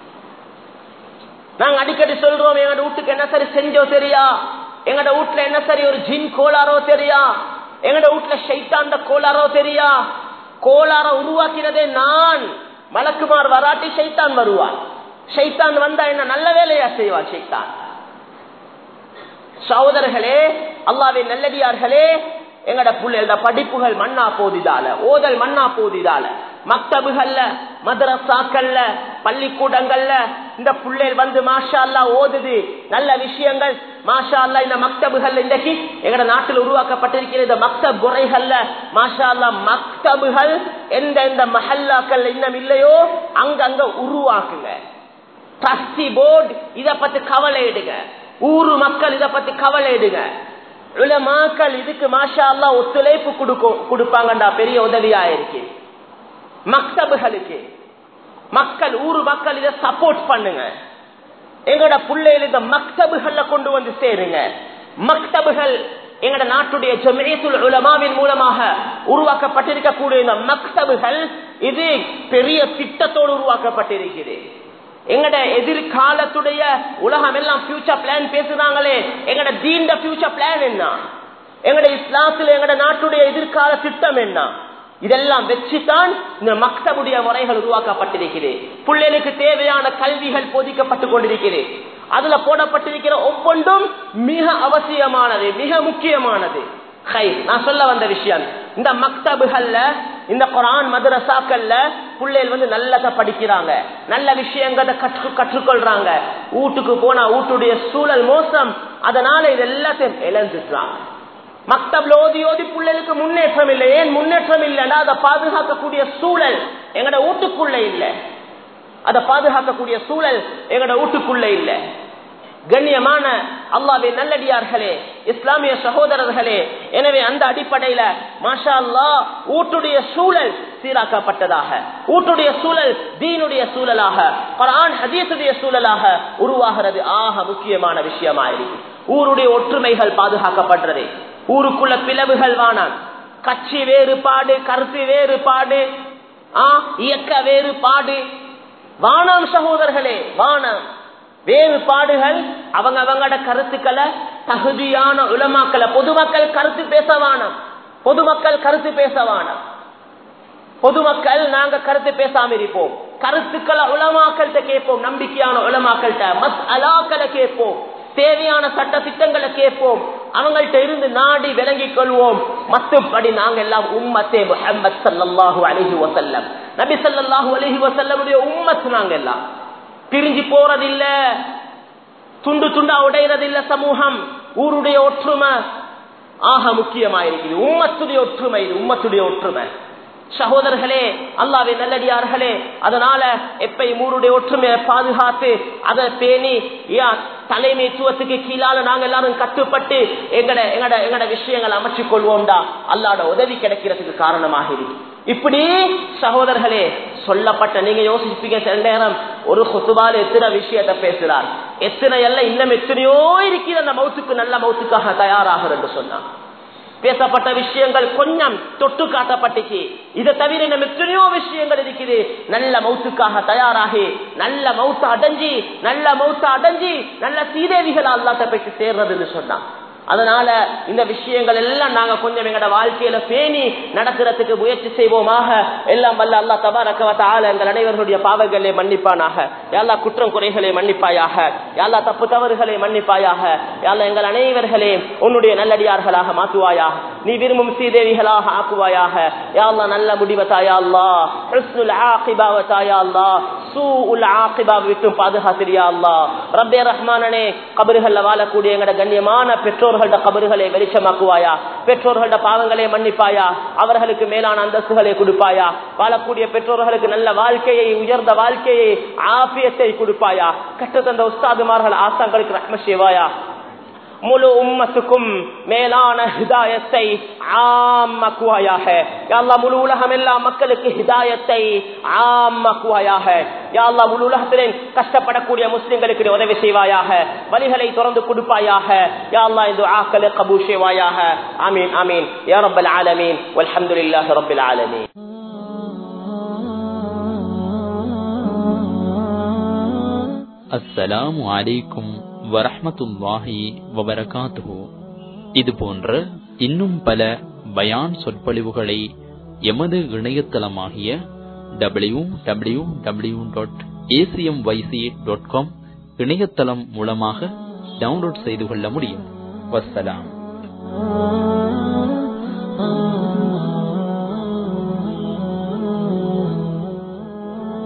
நாங்க அடிக்கடி சொல்றோம், எங்கட வீட்டுக்கு என்ன சரி செஞ்சோ தெரியா, எங்கட வீட்டுல என்ன சரி ஒரு ஜின் கோளாரோ தெரியா, எங்கட வீட்டுல ஷைத்தான் கோளாரோ தெரியா. கோளார உருவாக்கினதே நான். மலக்குமார் வராட்டி ஷைத்தான் வருவான். ஷைத்தான் வந்தா என்ன நல்ல வேலையா செய்வான் ஷைத்தான். சகோதரர்களே, அல்லாஹ்வின் நல்லடியார்களே, எங்கட புள்ளைகள படிப்புகள் மண்ணா போதிதால, ஓதல் மண்ணா போதிதால, மக்தபுகள்ல, மதரசாக்கள்ல, பள்ளிக்கூடங்கள்ல இந்த புள்ளைகள் வந்து மாஷா அல்லாஹ் ஓதுது, நல்ல விஷயங்கள் மாஷா அல்லாஹ். இந்த மக்தபுகள் இன்றைக்கு எங்கட நாட்டில் உருவாக்கப்பட்டிருக்கிற இந்த மக்தப் குறைகள்ல மாஷா அல்லாஹ் மக்தபுகள் எந்த எந்த மஹல்லாக்கள் இன்னும் இல்லையோ அங்கங்க உருவாக்குங்க. ட்ரஸ்டி போர்டு இத பத்தி கவலை எடுங்க. ஊரு மக்கள் இத பத்தி கவலை எடுங்க. உலமாக்கள் இதுக்கு மாஷா அல்லாஹ் ஒத்துழைப்பு கொடுப்பாங்கடா, பெரிய உதவியா இருக்கு. மக்தபுகளுக்கு மக்கள், ஊரு மக்கள் இதை சப்போர்ட் பண்ணுங்க. எங்கட பிள்ளைகள் இந்த மக்தபுகள்ல கொண்டு வந்து சேருங்க. மக்தபுகள் எங்கட நாட்டுடைய ஜம்இயத்துல் உலமாவின் மூலமாக உருவாக்கப்பட்டிருக்கக்கூடிய இந்த மக்தபுகள் இது பெரிய திட்டத்தோடு உருவாக்கப்பட்டிருக்கிறது. எங்கட எதிர்காலத்துடைய உலகம் எல்லாம் ஃபியூச்சர் பிளான் பேசுறாங்களே, எங்கட தீண்ட ஃபியூச்சர் பிளான் என்ன? எங்கட இஸ்லாத்துல எங்கட நாட்டுடைய எதிர்கால திட்டம் என்ன? இதெல்லாம் வச்சுதான் இந்த மக்தபுடைய முறைகள் உருவாக்கப்பட்டிருக்கிறது. பிள்ளைகளுக்கு தேவையான கல்விகள் போதிக்கப்பட்டுக் கொண்டிருக்கிறது. அதுல போடப்பட்டிருக்கிற ஒவ்வொன்றும் மிக அவசியமானது, மிக முக்கியமானது. நான் சொல்ல வந்த விஷயம், இந்த மக்தபுகள்ல, இந்த குர்ஆன் மதரசாக்கள்ல பிள்ளைகள் வந்து நல்லத படிக்கிறாங்க, நல்ல விஷயங்களை கற்று கற்றுக்கொள்றாங்க. வீட்டுக்கு போனா வீட்டுடைய சூழல் மோசம், அதனால இது எல்லாத்தையும் இழந்துட்டாங்க. மக்தப்ல ஓதி ஓதி பிள்ளைகளுக்கு முன்னேற்றம் இல்லை. ஏன் முன்னேற்றம் இல்லைன்னா அதை பாதுகாக்கக்கூடிய சூழல் எங்கட வீட்டுக்குள்ள இல்லை. அதை பாதுகாக்கக்கூடிய சூழல் எங்கட வீட்டுக்குள்ள இல்லை. கண்ணியமான அல்லாஹ்வின் நல்லடியார்களே, இஸ்லாமிய சகோதரர்களே, எனவே அந்த அடிப்படையில மாஷா அல்லாஹ் ஊட்டுடைய சூழல் சீராக்கப்பட்டதாக, ஊட்டுடைய சூழல் தீனுடைய சூழலாக, குர்ஆன் ஹதீஸுடைய சூழலாக உருவாகிறது ஆக முக்கியமான விஷயமாயிருக்கு. ஊருடைய ஒற்றுமைகள் பாதுகாக்கப்படுறது, ஊருக்குள்ள பிளவுகள் வானம், கட்சி வேறுபாடு, கருத்து வேறுபாடு, இயக்க வேறுபாடு வானம் சகோதரர்களே, வானம். வேறுபாடுகள் அவங்க அவங்களோட கருத்துக்களை தகுதியான உலமாக்களை, பொதுமக்கள் கருத்து பேசவானம், பொதுமக்கள் கருத்து பேசவானம். பொதுமக்கள் நாங்க கருத்து பேசாம இருப்போம், கருத்துக்களை உலமாக்கள்கிட்ட கேட்போம், நம்பிக்கையான உலமாக்கள்கிட்ட மஸ்அலாக்களை கேட்போம், தேவையான சட்ட திட்டங்களை கேட்போம், அவங்கள்ட்ட இருந்து நாடி விளங்கிக் கொள்வோம். மற்றபடி நாங்க எல்லாம் உம்மத்தே முஹம்மத் ஸல்லல்லாஹு அலைஹி வஸல்லம், நபி ஸல்லல்லாஹு அலைஹி வஸல்லமுடைய உம்மத். நாங்க எல்லாம் பிரிஞ்சு போறதில்ல, துண்டு துண்டா உடையறதில்ல. சமூகம் ஊருடைய ஒற்றுமை ஆக முக்கியமாயிருக்குது. உம்மத்துடைய ஒற்றுமை, இது உம்மத்துடைய ஒற்றுமை சகோதரர்களே, அல்லாஹ்வின் நல்லடியார்களே. அதனால எப்பயும் ஊருடைய ஒற்றுமையை பாதுகாத்து அதை பேணி தலைமைத்துவத்துக்கு கீழால நாங்க எல்லாரும் கட்டுப்பட்டு எங்கட எங்கட எங்கட விஷயங்களை அமைச்சுக் கொள்வோம்டா அல்லாஹ்வோட உதவி கிடைக்கிறதுக்கு காரணமாக இருக்கு. இப்படி சகோதரர்களே சொல்லப்பட்ட, நீங்க யோசிப்பீங்க சில நேரம் ஒரு குத்துபால எத்தனை விஷயத்தை பேசுறார், எத்தனை எல்லாம் இன்னும் எத்தனையோ இருக்கிற அந்த மௌத்துக்கு நல்ல மௌத்துக்காக தயாராக சொன்னா பேசப்பட்ட விஷயங்கள் கொஞ்சம் தொட்டு காட்டப்பட்டுச்சு. இதை தவிர நம்ம எத்தனையோ விஷயங்கள் இருக்குது. நல்ல மௌத்துக்காக தயாராகி நல்ல மௌத்த அடைஞ்சி நல்ல மௌத்த அடைஞ்சி நல்ல சீதேவிகள் அல்லாஹ்ட்ட போய் சேர்றதுன்னு சொன்னா. அதனால இந்த விஷயங்கள் எல்லாம் நாங்க கொஞ்சம் எங்கட வாழ்க்கையில பேணி நடக்கிறதுக்கு முயற்சி செய்வோமாக. எல்லாம் வல்ல அல்லாஹ் தபாரக வ தஆலா எங்கள் அனைவருடைய பாவங்களை மன்னிப்பானாக. யா அல்லாஹ் குற்றம் குறைகளை மன்னிப்பாயாக. யா அல்லாஹ் தப்பு தவறுகளை மன்னிப்பாயாக. யா அல்லாஹ் எங்கள் அனைவர்களே உன்னுடைய நல்லடியார்களாக மாற்றுவாயாக. நீ விரும்பும் சீதேவிகளாக ஆக்குவாயாக. யா அல்லாஹ் நல்ல முடிவை தாயா அல்லாஹ், ஹுஸ்னுல் ஆகிபா தாயா அல்லாஹ், சூஉல் ஆகிபா விட்டு பாதுகாத்திரியா அல்லாஹ். ரப்பே ரஹ்மானனே, கபறுகள்ல வாழக்கூடிய எங்கட கண்ணியமான பெற்றோர் கபறுகளை வெளிச்சமாக்குவாயா, பெற்றோர்கள பாவங்களை மன்னிப்பாயா, அவர்களுக்கு மேலான அந்தஸ்துகளை கொடுப்பாயா, வாழக்கூடிய பெற்றோர்களுக்கு நல்ல வாழ்க்கையை, உயர்ந்த வாழ்க்கையை, ஆபியத்தை கொடுப்பாயா, கற்றுத்தந்த உஸ்தாதுமார்கள் ஆசான்களுக்கு ரஹ்மத் செய்வாயா. முழு உம்மத்துக்கும் மேலான ஹிதாயத்தை ஆமாக்குவாயாக. யா அல்லாஹ் முழு உலகம் எல்லா மக்களுக்கு ஹிதாயத்தை ஆமாக்குவாயாக. யா அல்லாஹ் முழு உலகத்திலே கஷ்டப்படக்கூடிய முஸ்லிம்களுக்கு உதவி செய்வாயாக, வழிகளை திறந்து கொடுப்பாயாக. யா அல்லாஹ் இந்த துஆக்களை கபூல் செய்வாயாக. ஆமீன் ஆமீன் யா ரப்பல் ஆலமீன். வல்ஹம்துலில்லாஹி ரப்பில் ஆலமீன். அஸ்ஸலாமு அலைக்கும் வரஹ்மத்துல்லாஹி வபரகாத்துஹு. இது போன்ற இன்னும் பல பயான் சொற்பொழிவுகளை எமது இணையதளமாகிய W W W dot ACM YC dot com இணையதளம் மூலமாக டவுன்லோட் செய்து கொள்ள முடியும். வஸ்ஸலாம்.